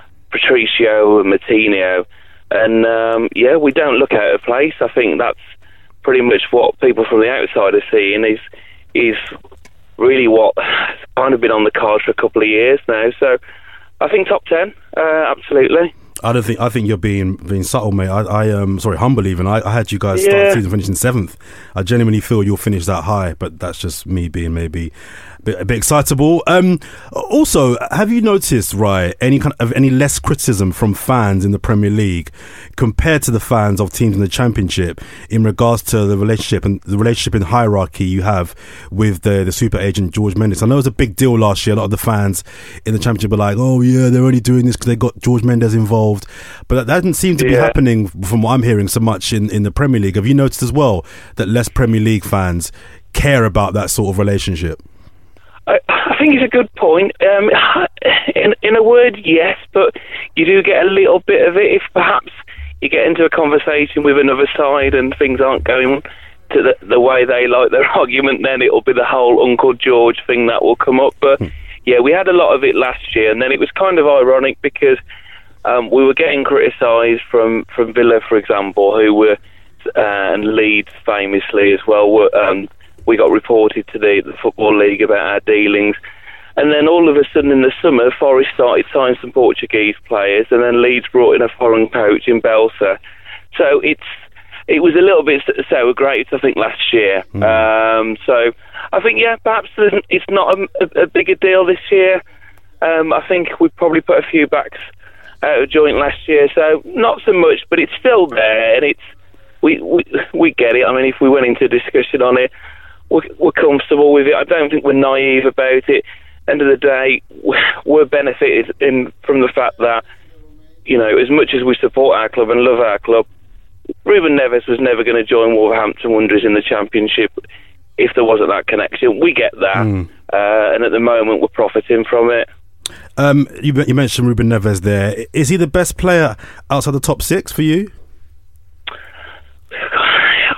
Patricio and Martinho, and um, yeah, we don't look out of place. I think that's pretty much what people from the outside are seeing is is really what has kind of been on the cards for a couple of years now. So I think top ten, uh, absolutely. I don't think. I think you're being being subtle, mate. I, I um, sorry, humble even. I, I had you guys start yeah. the season finishing seventh. I genuinely feel you'll finish that high, but that's just me being maybe a bit, a bit excitable. Um, also, have you noticed, right, any kind of any less criticism from fans in the Premier League compared to the fans of teams in the Championship in regards to the relationship and the relationship in hierarchy you have with the the super agent George Mendes? I know it was a big deal last year. A lot of the fans in the Championship were like, "Oh yeah, they're only doing this because they got George Mendes involved." But that doesn't seem to be yeah. happening from what I'm hearing so much in, in the Premier League. Have you noticed as well that less Premier League fans care about that sort of relationship? I, I think it's a good point. Um, in, in a word, yes, but you do get a little bit of it if perhaps you get into a conversation with another side and things aren't going to the, the way they like their argument, then it'll be the whole Uncle George thing that will come up. But yeah, we had a lot of it last year, and then it was kind of ironic because Um, we were getting criticised from, from Villa, for example, who were, uh, and Leeds famously as well, were, um, we got reported to the, the Football League about our dealings. And then all of a sudden in the summer, Forest started signing some Portuguese players, and then Leeds brought in a foreign coach in Belsa. So it's it was a little bit sour grapes, I think, last year. Mm. Um, so I think, yeah, perhaps it's not a, a bigger deal this year. Um, I think we probably put a few backs out of joint last year, so not so much, but it's still there, and it's we we, we get it. I mean, if we went into discussion on it, we're, we're comfortable with it. I don't think we're naive about it. End of the day, we're benefited in from the fact that, you know, as much as we support our club and love our club, Ruben Neves was never going to join Wolverhampton Wanderers in the Championship if there wasn't that connection. We get that, mm. uh, and at the moment we're profiting from it. Um, you, you mentioned Ruben Neves there. Is he the best player outside the top six for you?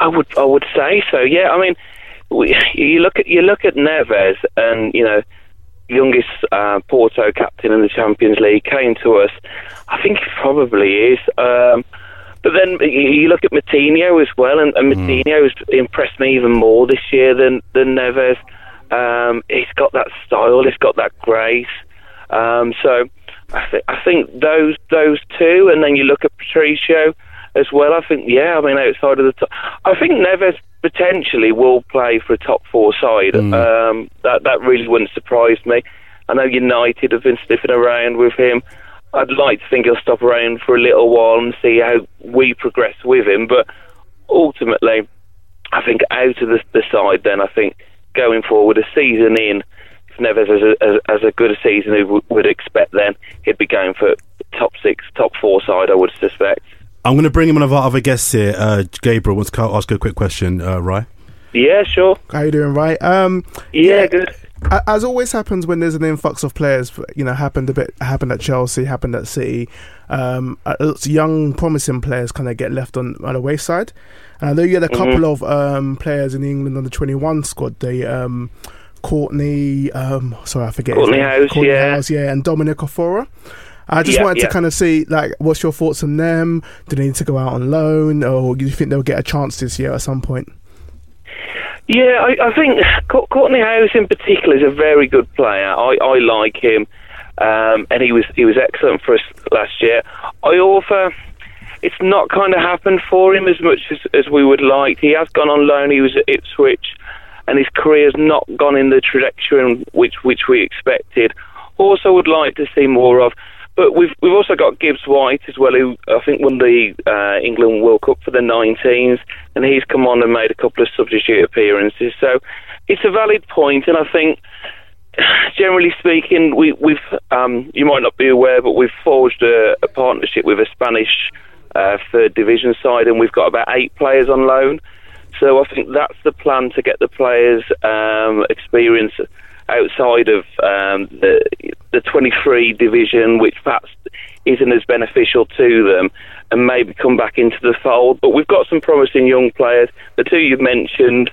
I would I would say so. Yeah, I mean, we, you look at you look at Neves, and you know, youngest uh, Porto captain in the Champions League came to us. I think he probably is. Um, but then you look at Moutinho as well, and, and Moutinho has impressed me even more this year than than Neves. Um, he's got that style, he's got that grace. Um, so I, th- I think those those two, and then you look at Patricio as well. I think, yeah, I mean, outside of the top, I think Neves potentially will play for a top four side. Mm. Um, that that really wouldn't surprise me. I know United have been sniffing around with him. I'd like to think he'll stop around for a little while and see how we progress with him. But ultimately, I think out of the, the side, then I think going forward, a season in, if Neves has a, as, as a good a season as we would expect, then he'd be going for top six, top four side, I would suspect. I'm going to bring in one of our other guests here. Uh, Gabriel wants to ask you a quick question, uh, Rai. Yeah, sure. How you doing, Rai? Um, yeah, yeah, good. As always happens when there's an influx of players, you know, happened a bit, happened at Chelsea, happened at City. Um, young, promising players kind of get left on, on the wayside. And I know you had a mm-hmm. couple of um, players in the England under twenty-one squad. They um, Courtney, um, sorry, I forget. Courtney House, Courtney yeah, House, yeah, and Dominic Ofora. I just yeah, wanted yeah. to kind of see, like, what's your thoughts on them? Do they need to go out on loan, or do you think they'll get a chance this year at some point? Yeah, I, I think Courtney House in particular is a very good player. I, I like him, um, and he was he was excellent for us last year. I also, it's not kind of happened for him as much as, as we would like. He has gone on loan. He was at Ipswich, and his career's not gone in the trajectory in which which we expected. Also, would like to see more of. But we've we've also got Gibbs White as well, who I think won the uh, England World Cup for the nineteens, and he's come on and made a couple of substitute appearances. So it's a valid point, and I think, generally speaking, we, we've um, you might not be aware, but we've forged a, a partnership with a Spanish uh, third division side, and we've got about eight players on loan. So I think that's the plan, to get the players um, experience outside of um, the the twenty-three division, which perhaps isn't as beneficial to them, and maybe come back into the fold. But we've got some promising young players. The two you've mentioned,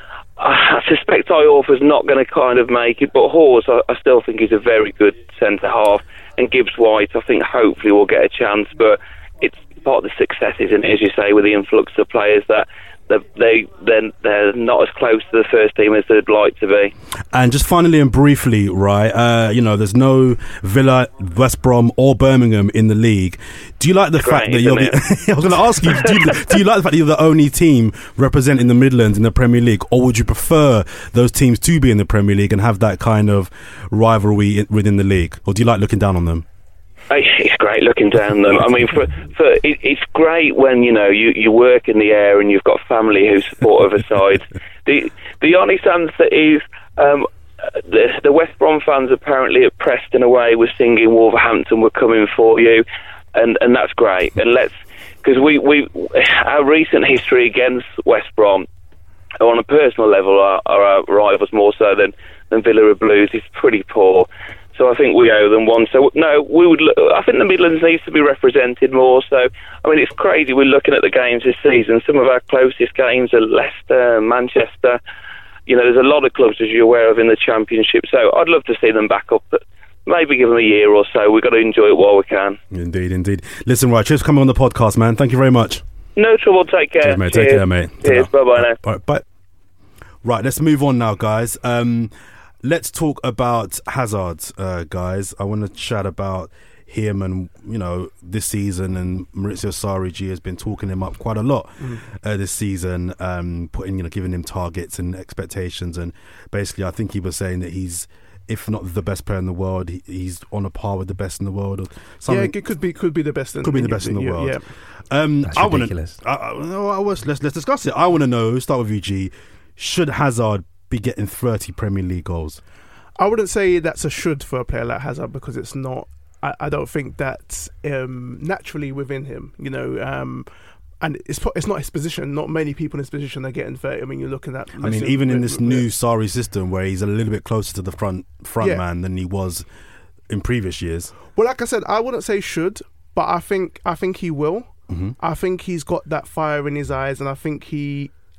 I suspect Iorfa's not going to kind of make it, but Hawes, I, I still think he's a very good centre half, and Gibbs White, I think hopefully will get a chance. But it's part of the success, isn't it, as you say, with the influx of players, that they then they're not as close to the first team as they'd like to be. And just finally and briefly, right? Uh, you know, there's no Villa, West Brom, or Birmingham in the league. Do you like the it's fact great, that you're? The, I was going to ask you. Do, you do you like the fact that you're the only team representing the Midlands in the Premier League, or would you prefer those teams to be in the Premier League and have that kind of rivalry within the league, or do you like looking down on them? It's great looking down them. I mean, for, for it, it's great when, you know, you, you work in the air and you've got family who support other sides. The the honest answer is um, the, the West Brom fans apparently at Preston away were singing Wolverhampton were coming for you, and, and that's great. And let's, because we, we our recent history against West Brom, on a personal level, are, are our rivals more so than, than Villa Blues, is pretty poor. So I think we owe them one. So no, we would. I think the Midlands needs to be represented more. So I mean, it's crazy. We're looking at the games this season. Some of our closest games are Leicester, Manchester. You know, there's a lot of clubs, as you're aware of, in the Championship. So I'd love to see them back up. But maybe give them a year or so. We've got to enjoy it while we can. Indeed, indeed. Listen, right, cheers for coming on the podcast, man. Thank you very much. No trouble. Take care. Cheers, mate. Cheers. Take care, mate. Cheers. Bye bye now. Right, bye. Right, let's move on now, guys. Um. Let's talk about Hazard, uh, guys. I want to chat about him, and you know, this season, and Maurizio Sarri G has been talking him up quite a lot mm. uh, this season, um, putting, you know, giving him targets and expectations, and basically, I think he was saying that he's, if not the best player in the world, he, he's on a par with the best in the world. Or something. Yeah, it could be could be the best. In, could be the in, best in the yeah, world. Yeah. Um, That's I ridiculous. Wanna, I, I, I was, let's let's discuss it. I want to know. Start with you, G. Should Hazard be getting thirty Premier League goals? I wouldn't say that's a should for a player like Hazard, because it's not. I, I don't think that's um, naturally within him, you know. Um, and it's it's not his position. Not many people in his position are getting thirty. I mean, you're looking at. I mean, even in this new Sarri system, where he's a little bit closer to the front front yeah. man than he was in previous years. Well, like I said, I wouldn't say should, but I think I think he will. Mm-hmm. I think he's got that fire in his eyes, and I think he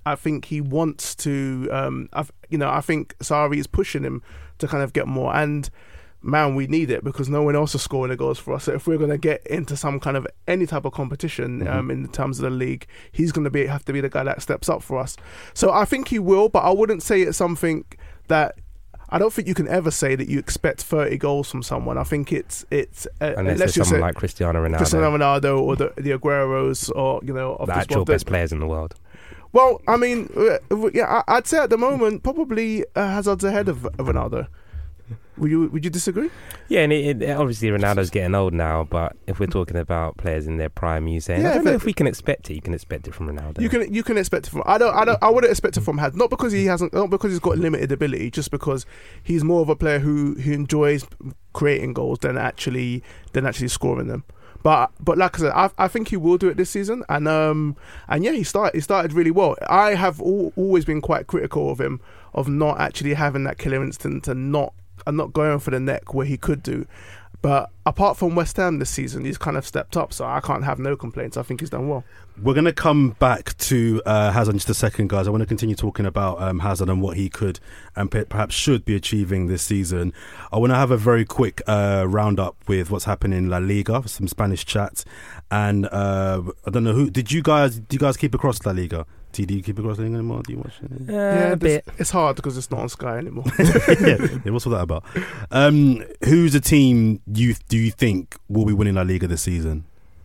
I think he wants to. Um, I've, you know, I think Sarri is pushing him to kind of get more. And man, we need it because no one else is scoring the goals for us. So if we're going to get into some kind of any type of competition mm-hmm. um, in terms of the league, he's going to be have to be the guy that steps up for us. So I think he will, but I wouldn't say it's something that. I don't think you can ever say that you expect thirty goals from someone. I think it's it's uh, unless it's someone like Cristiano Ronaldo, Cristiano Ronaldo, or the, the Agueros, or you know, of the actual best players in the world. Well, I mean, uh, yeah, I'd say at the moment probably uh, Hazard's ahead of Ronaldo. Would you would you disagree? Yeah, and it, it, obviously Ronaldo's getting old now, but if we're talking about players in their prime, you saying yeah, I don't know if we can expect it. You can expect it from Ronaldo. You can you can expect it from. I don't I don't I wouldn't expect it from Hazard. Not because he hasn't, not because he's got limited ability, just because he's more of a player who, who enjoys creating goals than actually than actually scoring them. But but like I said, I I think he will do it this season, and um and yeah, he started he started really well. I have al- always been quite critical of him of not actually having that killer instinct and not. and not going for the neck where he could do. But apart from West Ham this season, he's kind of stepped up, so I can't have no complaints. I think he's done well. We're going to come back to uh, Hazard in just a second, guys. I want to continue talking about um, Hazard and what he could and p- perhaps should be achieving this season. I want to have a very quick uh, roundup with what's happening in La Liga, some Spanish chat. And uh, I don't know, who did you guys, do you guys keep across La Liga? T, do you keep across La Liga anymore? Do you watch it? Uh, yeah, a bit. It's hard because it's not on Sky anymore. yeah, yeah, what's all that about? Um, who's a team you do you think will be winning La Liga this season?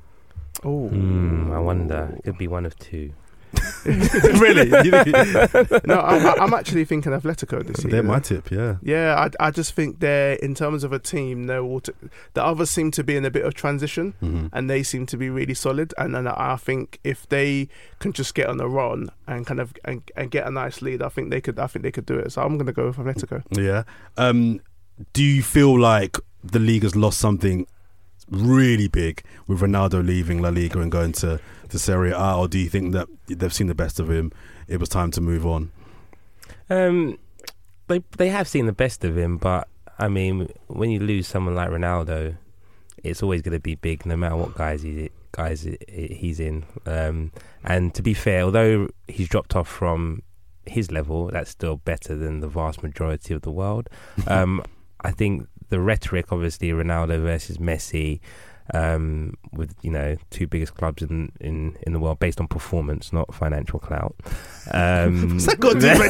Oh, mm, I wonder. It could be one of two. Really? No, I, I'm actually thinking Atletico this year. They're my tip, yeah. Yeah, I, I just think they're, in terms of a team, they're all t- the others seem to be in a bit of transition, mm-hmm. and they seem to be really solid. And then I think if they can just get on a run and kind of and, and get a nice lead, I think they could. I think they could do it. So I'm going to go with Atletico. Yeah. Um, do you feel like the league has lost something really big with Ronaldo leaving La Liga and going to, to Serie A, or do you think that they've seen the best of him? It was time to move on. Um, they they have seen the best of him, but I mean, when you lose someone like Ronaldo, it's always going to be big, no matter what guys he guys he's in. Um, and to be fair, although he's dropped off from his level, that's still better than the vast majority of the world. um, I think. The rhetoric, obviously, Ronaldo versus Messi, um, with you know two biggest clubs in, in, in the world based on performance, not financial clout. Um, What's that got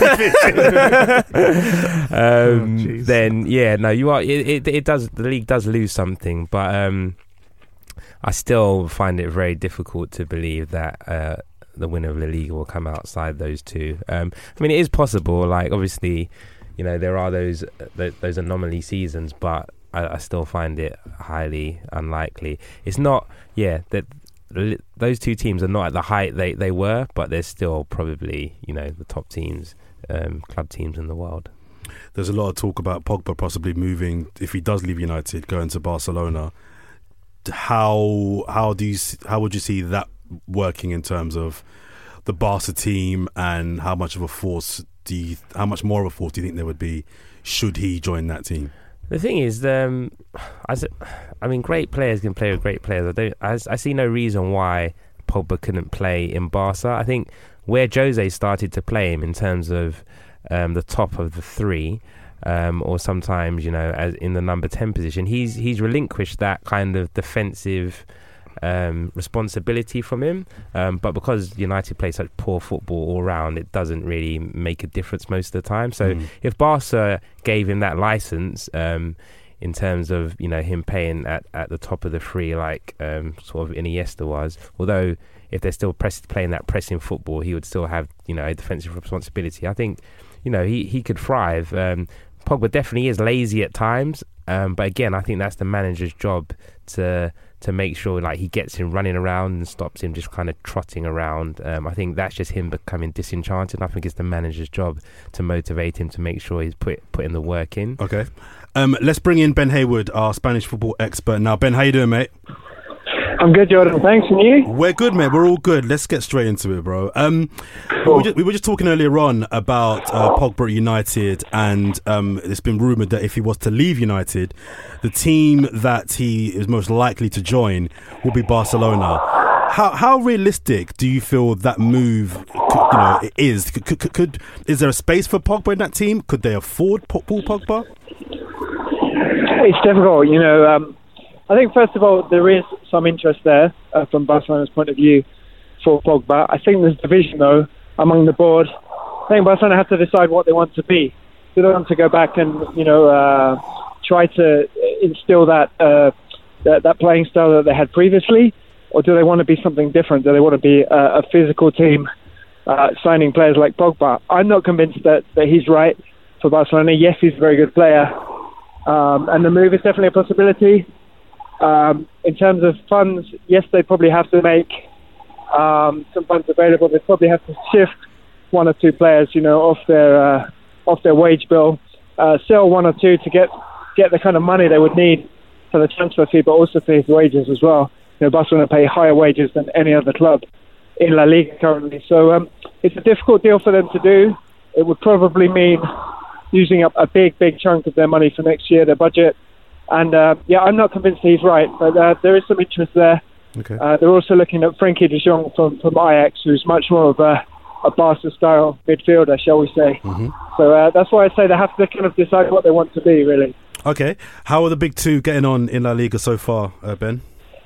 to do with anything? um, oh, then yeah, no, you are. It, it it does. The league does lose something, but um, I still find it very difficult to believe that. Uh, the winner of La Liga will come outside those two. Um, I mean, it is possible. Like obviously. You know, there are those those anomaly seasons, but I, I still find it highly unlikely. It's not, yeah, that those two teams are not at the height they, they were, but they're still probably, you know, the top teams, um, club teams in the world. There's a lot of talk about Pogba possibly moving, if he does leave United, going to Barcelona. How how do you how would you see that working in terms of the Barca team, and how much of a force? Do you, how much more of a force do you think there would be should he join that team? The thing is, um, as I mean, great players can play with great players. I don't. I, I see no reason why Pogba couldn't play in Barca. I think where Jose started to play him in terms of um, the top of the three, um, or sometimes you know, as in the number ten position, he's he's relinquished that kind of defensive. Um, responsibility from him, um, but because United play such poor football all round, it doesn't really make a difference most of the time. So mm. if Barca gave him that license, um, in terms of you know him playing at, at the top of the three, like um, sort of Iniesta was, although if they're still press, playing that pressing football, he would still have you know a defensive responsibility. I think you know he he could thrive. Um, Pogba definitely is lazy at times, um, but again, I think that's the manager's job to. to make sure like he gets him running around and stops him just kind of trotting around. Um, I think that's just him becoming disenchanted. I think it's the manager's job to motivate him to make sure he's put putting the work in. Okay. Um, let's bring in Ben Hayward, our Spanish football expert. Now, Ben, how you doing, mate? I'm good, Jordan. Thanks, and you? We're good, mate. We're all good. Let's get straight into it, bro. Um, cool. we, were just, we were just talking earlier on about uh, Pogba at United, and um, it's been rumoured that if he was to leave United, the team that he is most likely to join will be Barcelona. How how realistic do you feel that move could, you know, it is. Could, could, could is there a space for Pogba in that team? Could they afford Paul Pogba? It's difficult, you know. Um, I think first of all there is some interest there uh, from Barcelona's point of view for Pogba. I think there's division though among the board. I think Barcelona have to decide what they want to be. Do they want to go back and you know uh, try to instill that, uh, that that playing style that they had previously, or do they want to be something different? Do they want to be a, a physical team, uh, signing players like Pogba? I'm not convinced that, that he's right for Barcelona. Yes, he's a very good player, um, and the move is definitely a possibility. Um, in terms of funds, yes, they probably have to make um, some funds available. They probably have to shift one or two players, you know, off their uh, off their wage bill, uh, sell one or two to get get the kind of money they would need for the transfer fee, but also for his wages as well. You know, Barcelona pay higher wages than any other club in La Liga currently. So um, it's a difficult deal for them to do. It would probably mean using up a big, big chunk of their money for next year, their budget. And uh, yeah, I'm not convinced he's right, but uh, there is some interest there. Okay. Uh, they're also looking at Frenkie de Jong from, from Ajax, who's much more of a, a Barca-style midfielder, shall we say. Mm-hmm. So uh, that's why I say they have to kind of decide what they want to be, really. Okay. How are the big two getting on in La Liga so far, uh, Ben?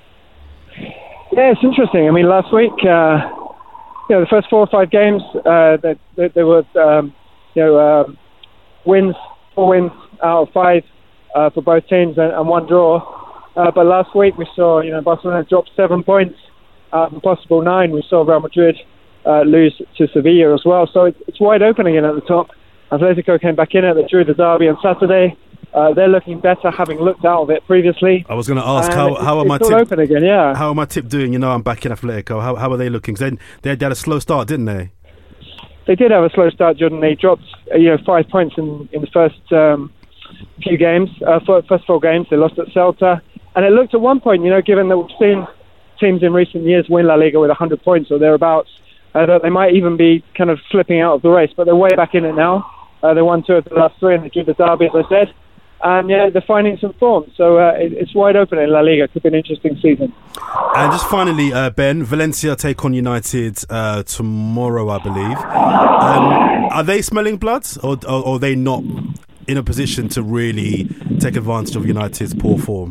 Yeah, it's interesting. I mean, last week, uh, you know, the first four or five games, uh, they, they, they were, um, you know, um, wins, four wins out of five uh, for both teams, and, and one draw. Uh, but last week we saw, you know, Barcelona dropped seven points out of a possible nine. We saw Real Madrid uh, lose to Sevilla as well. So it's, it's wide open again at the top. Atletico came back in it. They drew the derby on Saturday. Uh, they're looking better, having looked out of it previously. I was going to ask, and how, how it's, are my it's tip, all open again, yeah. How are my tip doing? You know, I'm back in Atletico. How how are they looking? Because they, they had a slow start, didn't they? They did have a slow start, Jordan. They dropped, uh, you know, five points in, in the first um, few games, uh, first four games. They lost at Celta. And it looked at one point, you know, given that we've seen teams in recent years win La Liga with one hundred points or thereabouts, uh, that they might even be kind of slipping out of the race. But they're way back in it now. Uh, they won two of the last three and they drew the derby, as I said. And yeah, they're finding some form. So uh, it, it's wide open in La Liga. It could be an interesting season. And just finally, uh, Ben, Valencia take on United uh, tomorrow, I believe. Um, are they smelling blood, or, or, or are they not in a position to really take advantage of United's poor form?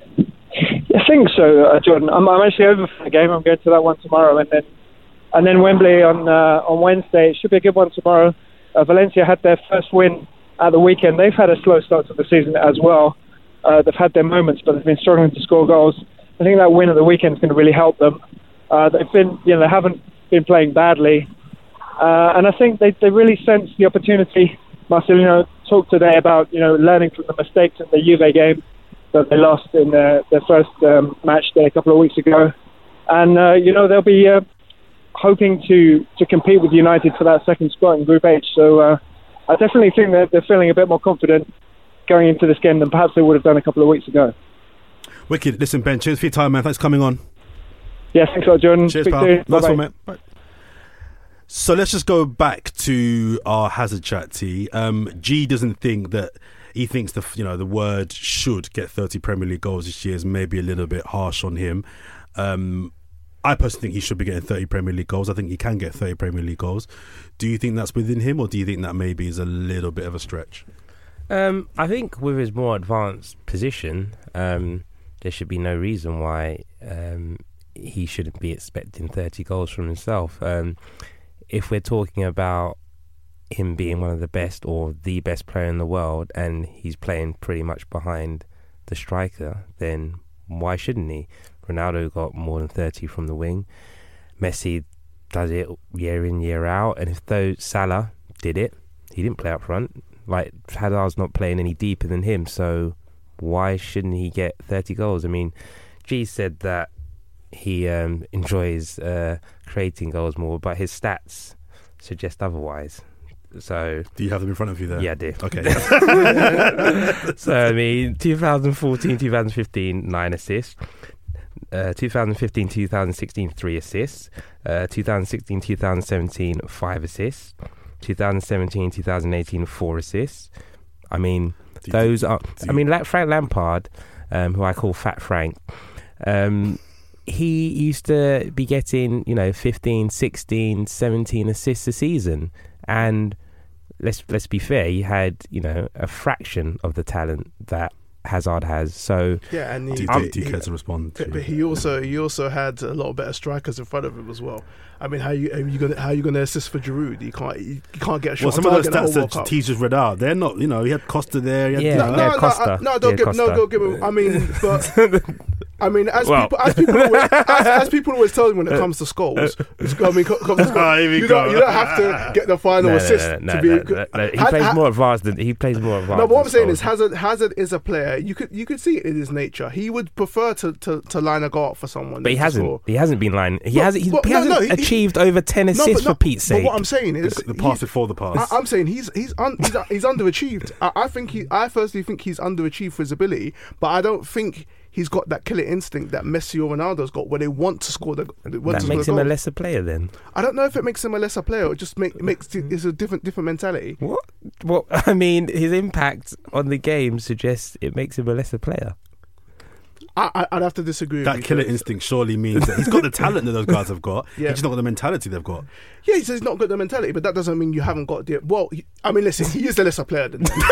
I think so, uh, Jordan. I'm, I'm actually over for the game. I'm going to that one tomorrow, and then and then Wembley on uh, on Wednesday. It should be a good one tomorrow. Uh, Valencia had their first win at the weekend. They've had a slow start to the season as well. Uh, they've had their moments, but they've been struggling to score goals. I think that win at the weekend is going to really help them. Uh, they've been, you know, they haven't been playing badly, uh, and I think they they really sense the opportunity. Marcelino talked today about, you know, learning from the mistakes in the Juve game that they lost in their, their first um, match day a couple of weeks ago, and uh, you know, they'll be uh, hoping to to compete with United for that second spot in Group H. So uh, I definitely think that they're feeling a bit more confident going into this game than perhaps they would have done a couple of weeks ago. Wicked. Listen, Ben, cheers for your time, man. Thanks for coming on. Yeah, thanks a lot, Jordan. Cheers, Speak pal. soon. Nice Bye-bye. one, mate. Bye. So let's just go back to our Hazard chat, T. Um, G doesn't think that he thinks the you know the word should get thirty Premier League goals this year is maybe a little bit harsh on him. Um, I personally think he should be getting thirty Premier League goals. I think he can get thirty Premier League goals. Do you think that's within him, or do you think that maybe is a little bit of a stretch? Um, I think with his more advanced position, um, there should be no reason why um, he shouldn't be expecting thirty goals from himself. Um, if we're talking about him being one of the best or the best player in the world, and he's playing pretty much behind the striker, then why shouldn't he? Ronaldo got more than thirty from the wing. Messi does it year in, year out. And if though Salah did it, he didn't play up front. Like, Hazard's not playing any deeper than him, so why shouldn't he get thirty goals? I mean, G said that he um, enjoys uh, creating goals more, but his stats suggest otherwise. So, do you have them in front of you there? Yeah, I do. Okay. So, I mean, twenty fourteen, twenty fifteen, nine assists. Uh, twenty fifteen, twenty sixteen, three assists. Uh, twenty sixteen, twenty seventeen, five assists. twenty seventeen, twenty eighteen, four assists. I mean, do those you, are... I mean, like Frank Lampard, um, who I call Fat Frank, um, he used to be getting, you know, fifteen, sixteen, seventeen assists a season, and let's let's be fair, he had, you know, a fraction of the talent that Hazard has. So yeah, and do, he, do, um, do you care to respond? To but, but he also he also had a lot better strikers in front of him as well. I mean, how you how you gonna how you gonna assist for Giroud? You can't you, you can't get a shot. Well, some of those on target the whole stats World that Cup. T just read out, they're not. You know, he had Costa there. He had, Yeah. you No, know, no, Yeah, no, Costa. I, no, don't Yeah, give, no, Costa. don't give him. I mean, but I mean, as Well. people, as people, always, as, as people always tell me when it comes to goals, it's, I mean, co- comes to goals, Ah, here we you go. don't, you don't have to get the final no, no, assist no, no, to no, be. no, no, no. He Ha- plays ha- more advanced than he plays more advanced. No, but what I'm than saying is Scholes. Hazard. Hazard is a player. You could you could see it in his nature. He would prefer to, to, to line a goal up for someone. But he than to hasn't. score. He hasn't been lying. He But- hasn't. He's, but he no, hasn't no, he- achieved over ten No, assists but for no, Pete's but sake. what I'm saying is the pass before the pass. I, I'm saying he's he's un, he's, he's underachieved. I, I think he. I firstly think he's underachieved for his ability, but I don't think he's got that killer instinct that Messi or Ronaldo's got, where they want to score the. They want that to makes score him the a goal. lesser player then. I don't know if it makes him a lesser player. It just make, makes it, it's a different different mentality. What? Well, I mean, his impact on the game suggests it makes him a lesser player. I, I, I'd have to disagree. That with you. killer instinct surely means that he's got the talent that those guys have got. Yeah. He's just not got the mentality they've got. Yeah, he says he's not got the mentality, but that doesn't mean you haven't got the. Well, he, I mean, listen, he is the lesser player than them.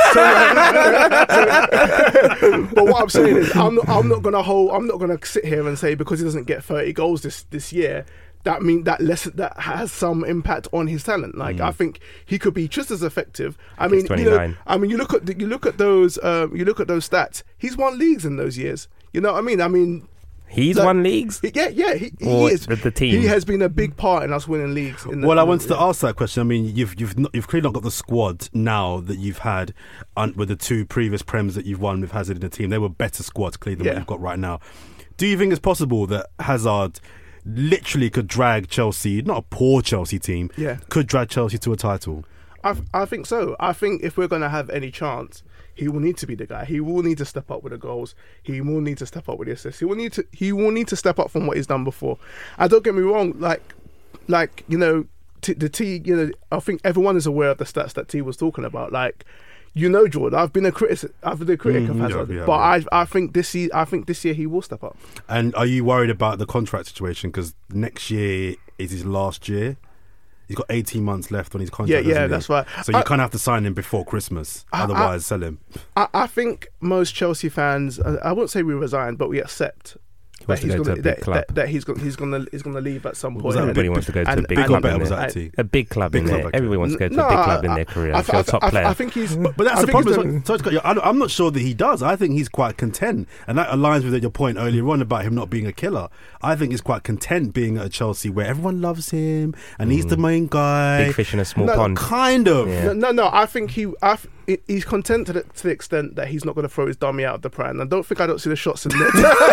So, but what I'm saying is, I'm not. I'm not gonna hold. I'm not gonna sit here and say because he doesn't get thirty goals this this year, that mean that less that has some impact on his talent. Like I think he could be just as effective. I mean, you know, twenty-nine. I mean, you look at the, you look at those um, you look at those stats. He's won leagues in those years. You know what I mean? I mean. He's Like, won leagues. Yeah, yeah, he, he Or is. the- the team? He has been a big part in us winning leagues. In the, Well, I in the- wanted to ask that question. I mean, you've you've not, you've clearly not got the squad now that you've had un, with the two previous Prems that you've won with Hazard in the team. They were better squads clearly than Yeah. what you've got right now. Do you think it's possible that Hazard literally could drag Chelsea, not a poor Chelsea team, Yeah. could drag Chelsea to a title? I, I think so. I think if we're going to have any chance, he will need to be the guy. He will need to step up with the goals. He will need to step up with the assists. He will need to. He will need to step up from what he's done before. And don't get me wrong. Like, like you know, t- the T. You know, I think everyone is aware of the stats that T was talking about. Like, you know, Jordan, I've been a critic. I've been a critic of Mm, Hazard, yeah, yeah, but yeah. I, I think this year, I think this year he will step up. And are you worried about the contract situation? Because next year is his last year. He's got eighteen months left on his Yeah, contract. yeah, hasn't he? that's right. So you I- kind of have to sign him before Christmas. I- I- Otherwise, sell him. I, I think most Chelsea fans, I, I won't say we resign, but we accept that wants to he's go to going a to big that, club. that, that he's going he's going to he's going to leave at some Was point. that a Everybody big- wants to go to and- a big and- club Big in was there. that T? A big club Big in club, there. okay. Everybody wants to go to No, a big club I- in their career. I, If you're a I, top I, player. I think he's. But, but that's I the think problem. he's Sorry, done- sorry to cut you. I- I'm not sure that he does. I think he's quite content, and that aligns with your point earlier on about him not being a killer. I think he's quite content being at Chelsea, where everyone loves him and he's the main guy. Big fish in a small No, pond. Kind of. Yeah. No, no, no. I think he. I, f- he- he's content to the, to the extent that he's not going to throw his dummy out of the pram. I don't think I don't see the shots in there.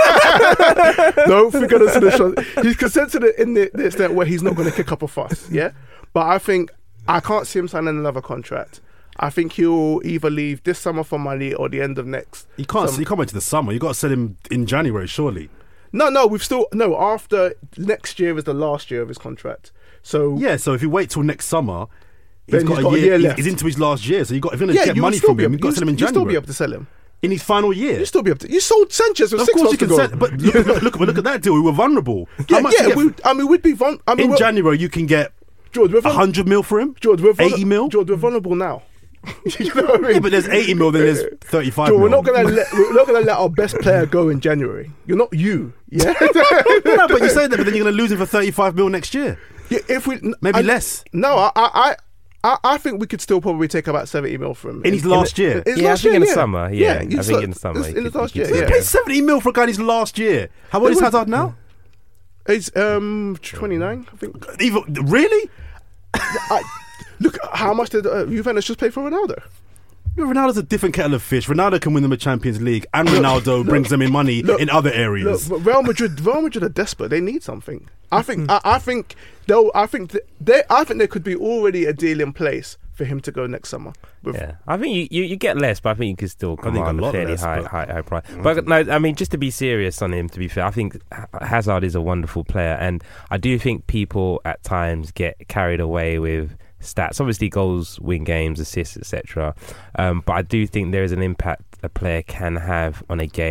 Don't think I don't see the shots. He's content to the in the, the extent where he's not going to kick up a fuss. Yeah, but I think I can't see him signing another contract. I think he'll either leave this summer for money or the end of next. You can't. Some- you can't wait to the summer. You got to sell him in January, surely. No, no, we've still no. After next year is the last year of his contract. So Yeah. So if you wait till next summer, he's Then got, he's a, got a year, year he's- left. He's into his last year. So you got if you're going to yeah, get you money would still from be him, able, you've got to sell him in you'll still be January able to sell him. in his final year. You still be able to. You sold Sanchez with Of six course months you can ago. sell, but look, look, look, look at that deal. We were vulnerable. yeah, How much yeah. you get We, I mean, we'd be vul- I mean, in we're- January? You can get George, we're a vul- hundred mil for him. George, we're vul- eighty mil? George, we're vulnerable now. You know what I mean? Yeah, but there's eighty mil. Then there's thirty-five. George, mil. we're not gonna let we're not gonna let our best player go in January. You're not you. Yeah. No, but you say that, but then you're going to lose him for thirty-five mil next year. Yeah, if we Maybe I- less. No, I, I, I, I think we could still probably take about seventy mil from him In his last the- year? in his Yeah, I last think year, in the yeah. summer, yeah. I it's think like- in the summer it's he in could- the last he year. could Yeah, take Paid seventy mil for a guy in his last year. How old It is would- Hazard now? He's um twenty-nine, I think. Even really? I, look, how much did uh, Juventus just pay for Ronaldo? Ronaldo's a different kettle of fish. Ronaldo can win them a Champions League, and Ronaldo brings them in money look, in other Look, areas. but Real Madrid, Real Madrid are desperate. They need something. I think. I, I think. Though I think th- they. I think there could be already a deal in place for him to go next summer. With, Yeah, I think you, you, you get less, but I think you can still think command a a lot fairly less, high, but- high high price. But no, I mean, just to be serious on him, to be fair, I think H- Hazard is a wonderful player, and I do think people at times get carried away with stats. Obviously, goals win games, assists, et cetera. Um, but I do think there is an impact a player can have on a game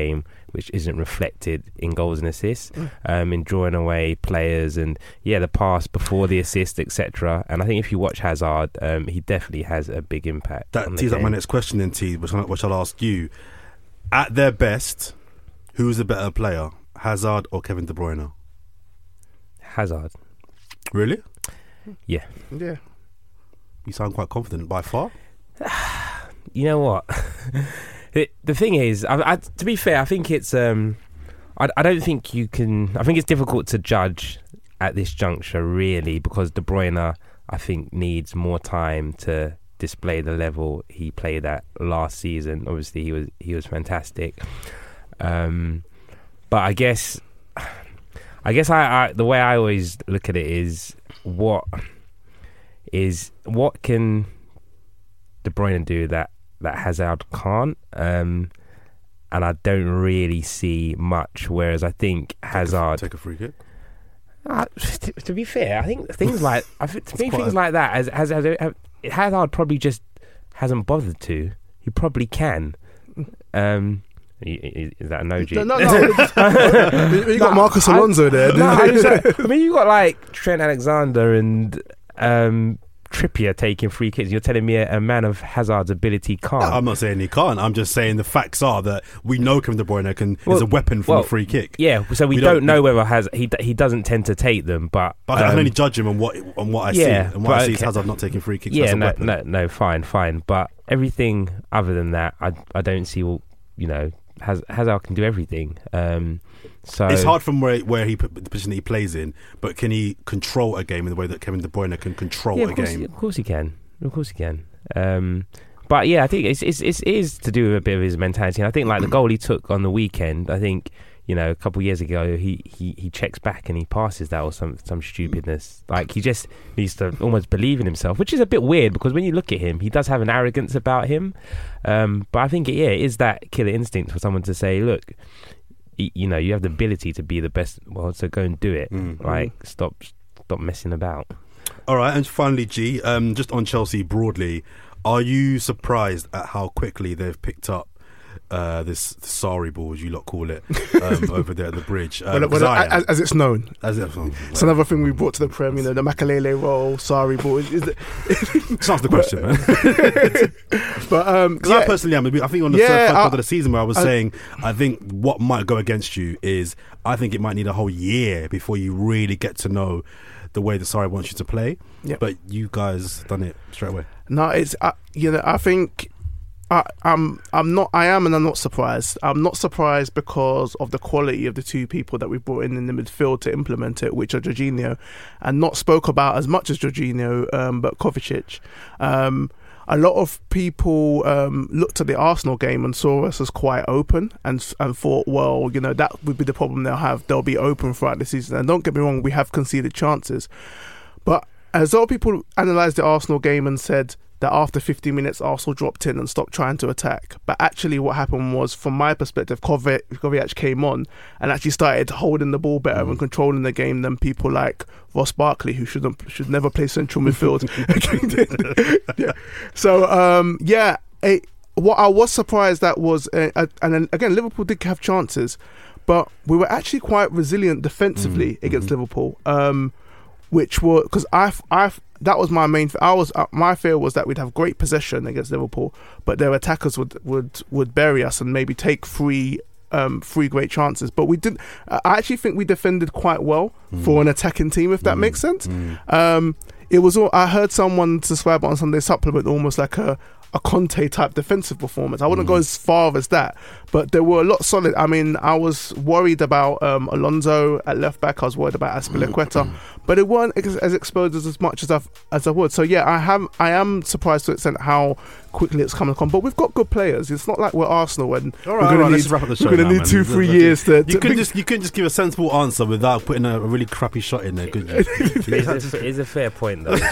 which isn't reflected in goals and assists, mm. um, in drawing away players and yeah, the pass before the assist, et cetera. And I think if you watch Hazard, um, he definitely has a big impact. That tees up my next question, then, T, which, which I'll ask you. At their best, who's the better player, Hazard or Kevin De Bruyne? Hazard. Really? Yeah. Yeah. You sound quite confident. By far? You know what? it, the thing is, I, I, to be fair, I think it's. Um, I, I don't think you can. I think it's difficult to judge at this juncture, really, because De Bruyne, I think, needs more time to display the level he played at last season. Obviously, he was he was fantastic. Um, but I guess, I guess I, I the way I always look at it is what is what can De Bruyne do that that Hazard can't, um, and I don't really see much. Whereas I think Hazard take a, take a free kick. Uh, to, to be fair, I think things like I think, to me things a... like that as as, as, as Hazard probably just hasn't bothered to. He probably can. Um, is that a no? G? No, no, no. You got Marcus Alonso I, there. No, I, I mean, you got like Trent Alexander and um, Trippier taking free kicks. You're telling me a, a man of Hazard's ability can't? No, I'm not saying he can't. I'm just saying the facts are that we know Kevin De Bruyne can well, is a weapon from well, a free kick. Yeah, so we, we don't, don't know whether has he he doesn't tend to take them, but but um, I can only judge him on what on what I yeah, see, and what I see okay. is Hazard not taking free kicks. Yeah, as a no, weapon. no, no, fine, fine. But everything other than that, I I don't see. You know, Haz, Hazard can do everything. Um, so it's hard from where where he the position that he plays in, but can he control a game in the way that Kevin De Bruyne can control yeah, a of course, game? Of course he can. Of course he can. Um, but yeah, I think it's, it's it's it is to do with a bit of his mentality. And I think like the goal he took on the weekend, I think you know a couple of years ago he, he, he checks back and he passes that or some some stupidness. Like he just needs to almost believe in himself, which is a bit weird because when you look at him, he does have an arrogance about him. Um, but I think it, yeah, it is that killer instinct for someone to say, look, y- you know, you have the ability to be the best. Well, so go and do it. Mm-hmm. Like stop stop messing about. All right, and finally, G, um, just on Chelsea broadly, are you surprised at how quickly they've picked up uh, this Sarri ball, as you lot call it, um, over there at the bridge? Um, well, well, as, as it's known. As it, oh, it's another thing we brought to the Prem, you know, the Makalele roll, Sarri ball. Is, is it, Just answer the question, man. But um, yeah. I personally am. I think on the yeah, third I, part of the season where I was I, saying, I think what might go against you is I think it might need a whole year before you really get to know the way that Sarri wants you to play. Yep. But you guys done it straight away. No, it's uh, you know I think I, I'm I'm not I am and I'm not surprised. I'm not surprised because of the quality of the two people that we brought in in the midfield to implement it, which are Jorginho, and not spoke about as much as Jorginho, um, but Kovacic. Um, a lot of people um, looked at the Arsenal game and saw us as quite open and and thought, well, you know, that would be the problem they'll have. They'll be open throughout the season. And don't get me wrong, we have conceded chances. But as a lot of people analysed the Arsenal game and said that after fifty minutes, Arsenal dropped in and stopped trying to attack. But actually what happened was, from my perspective, Kovacic, Kovacic came on and actually started holding the ball better mm. and controlling the game than people like Ross Barkley, who shouldn't should never play central midfield. yeah. So, um, yeah, it, what I was surprised at was, uh, uh, and then, again, Liverpool did have chances, but we were actually quite resilient defensively mm. against mm-hmm. Liverpool. Um, which were because I, I, that was my main. I was uh, my fear was that we'd have great possession against Liverpool, but their attackers would would, would bury us and maybe take three um, three great chances. But we didn't. I actually think we defended quite well mm. for an attacking team, if that mm. makes sense. Mm. Um, it was. All, I heard someone describe it on Sunday Supplement almost like a. a Conte type defensive performance. I wouldn't mm. go as far as that, but they were a lot solid. I mean, I was worried about um, Alonso at left back. I was worried about Azpilicueta, but it weren't ex- as exposed as, as much as I as I would. So yeah, I have I am surprised to the extent how quickly it's come and come. But we've got good players. It's not like we're Arsenal and all right, we're going right, to wrap up the show. We're going to need two, three years to. to you couldn't just you couldn't just give a sensible answer without putting a, a really crappy shot in there, could you? It's a, it's a fair point, though.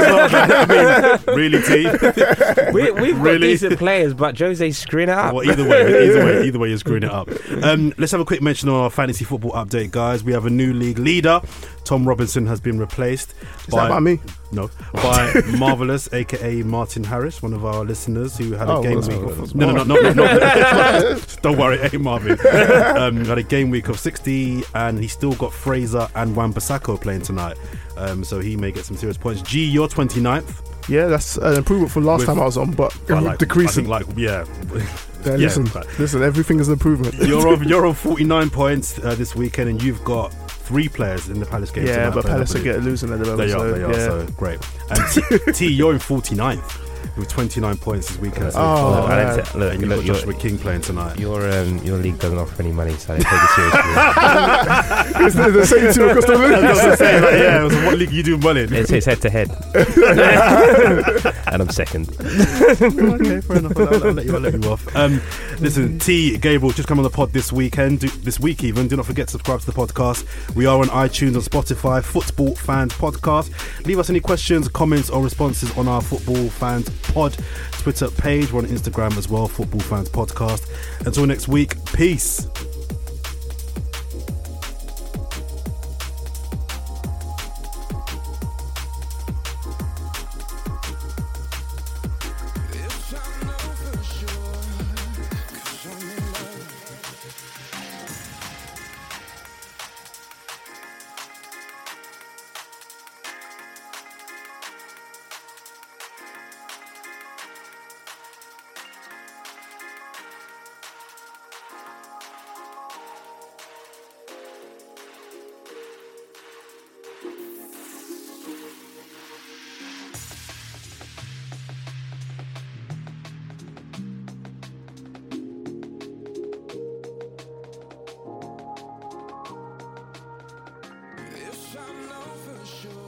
I mean, really, T? We, we've really? got decent players, but Jose's screwing it up. Well, either way, either way, either way, you're screwing it up. Um, let's have a quick mention on our fantasy football update, guys. We have a new league leader. Tom Robinson has been replaced Is by that about me? no by Marvelous, aka Martin Harris, one of our listeners who had a Oh, game well, week. that's- Of, no, no, no, no, no, no. Don't worry, it ain't Marvin. Um, had a game week of sixty, and he's still got Fraser and Wan-Bissaka playing tonight. Um, so he may get some serious points. G, you're twenty-ninth. Yeah, that's an improvement from last With- time I was on, but Well, like, decreasing. I think like yeah. Yeah, yeah, listen, but- listen, everything is an improvement. You're on, you're on forty-nine points uh, this weekend, and you've got three players in the Palace game. Yeah, tonight but playing, I Palace are believe. getting losing at the moment. They are, so, they are, yeah. so great. And T, T, you're in forty-ninth with twenty-nine points this weekend. So Oh, Look, I man. don't t- look, and you've look, got your, Joshua King playing tonight. your um, your league doesn't offer any money, so I don't take it seriously. It's the, the same team across the I was gonna league. say, like, yeah, it was, what league you doing well in? It's, it's head to head, and I'm second. Okay, fair enough. I'll, I'll let you, I'll let you off. Um, listen, T, Gabriel, just come on the pod this weekend, do, this week even. Do not forget to subscribe to the podcast. We are on iTunes, on Spotify, Football Fans Podcast. Leave us any questions, comments, or responses on our Football Fans Pod Twitter page. We're on Instagram as well, Football Fans Podcast. Until next week, peace. Yes, I know for sure.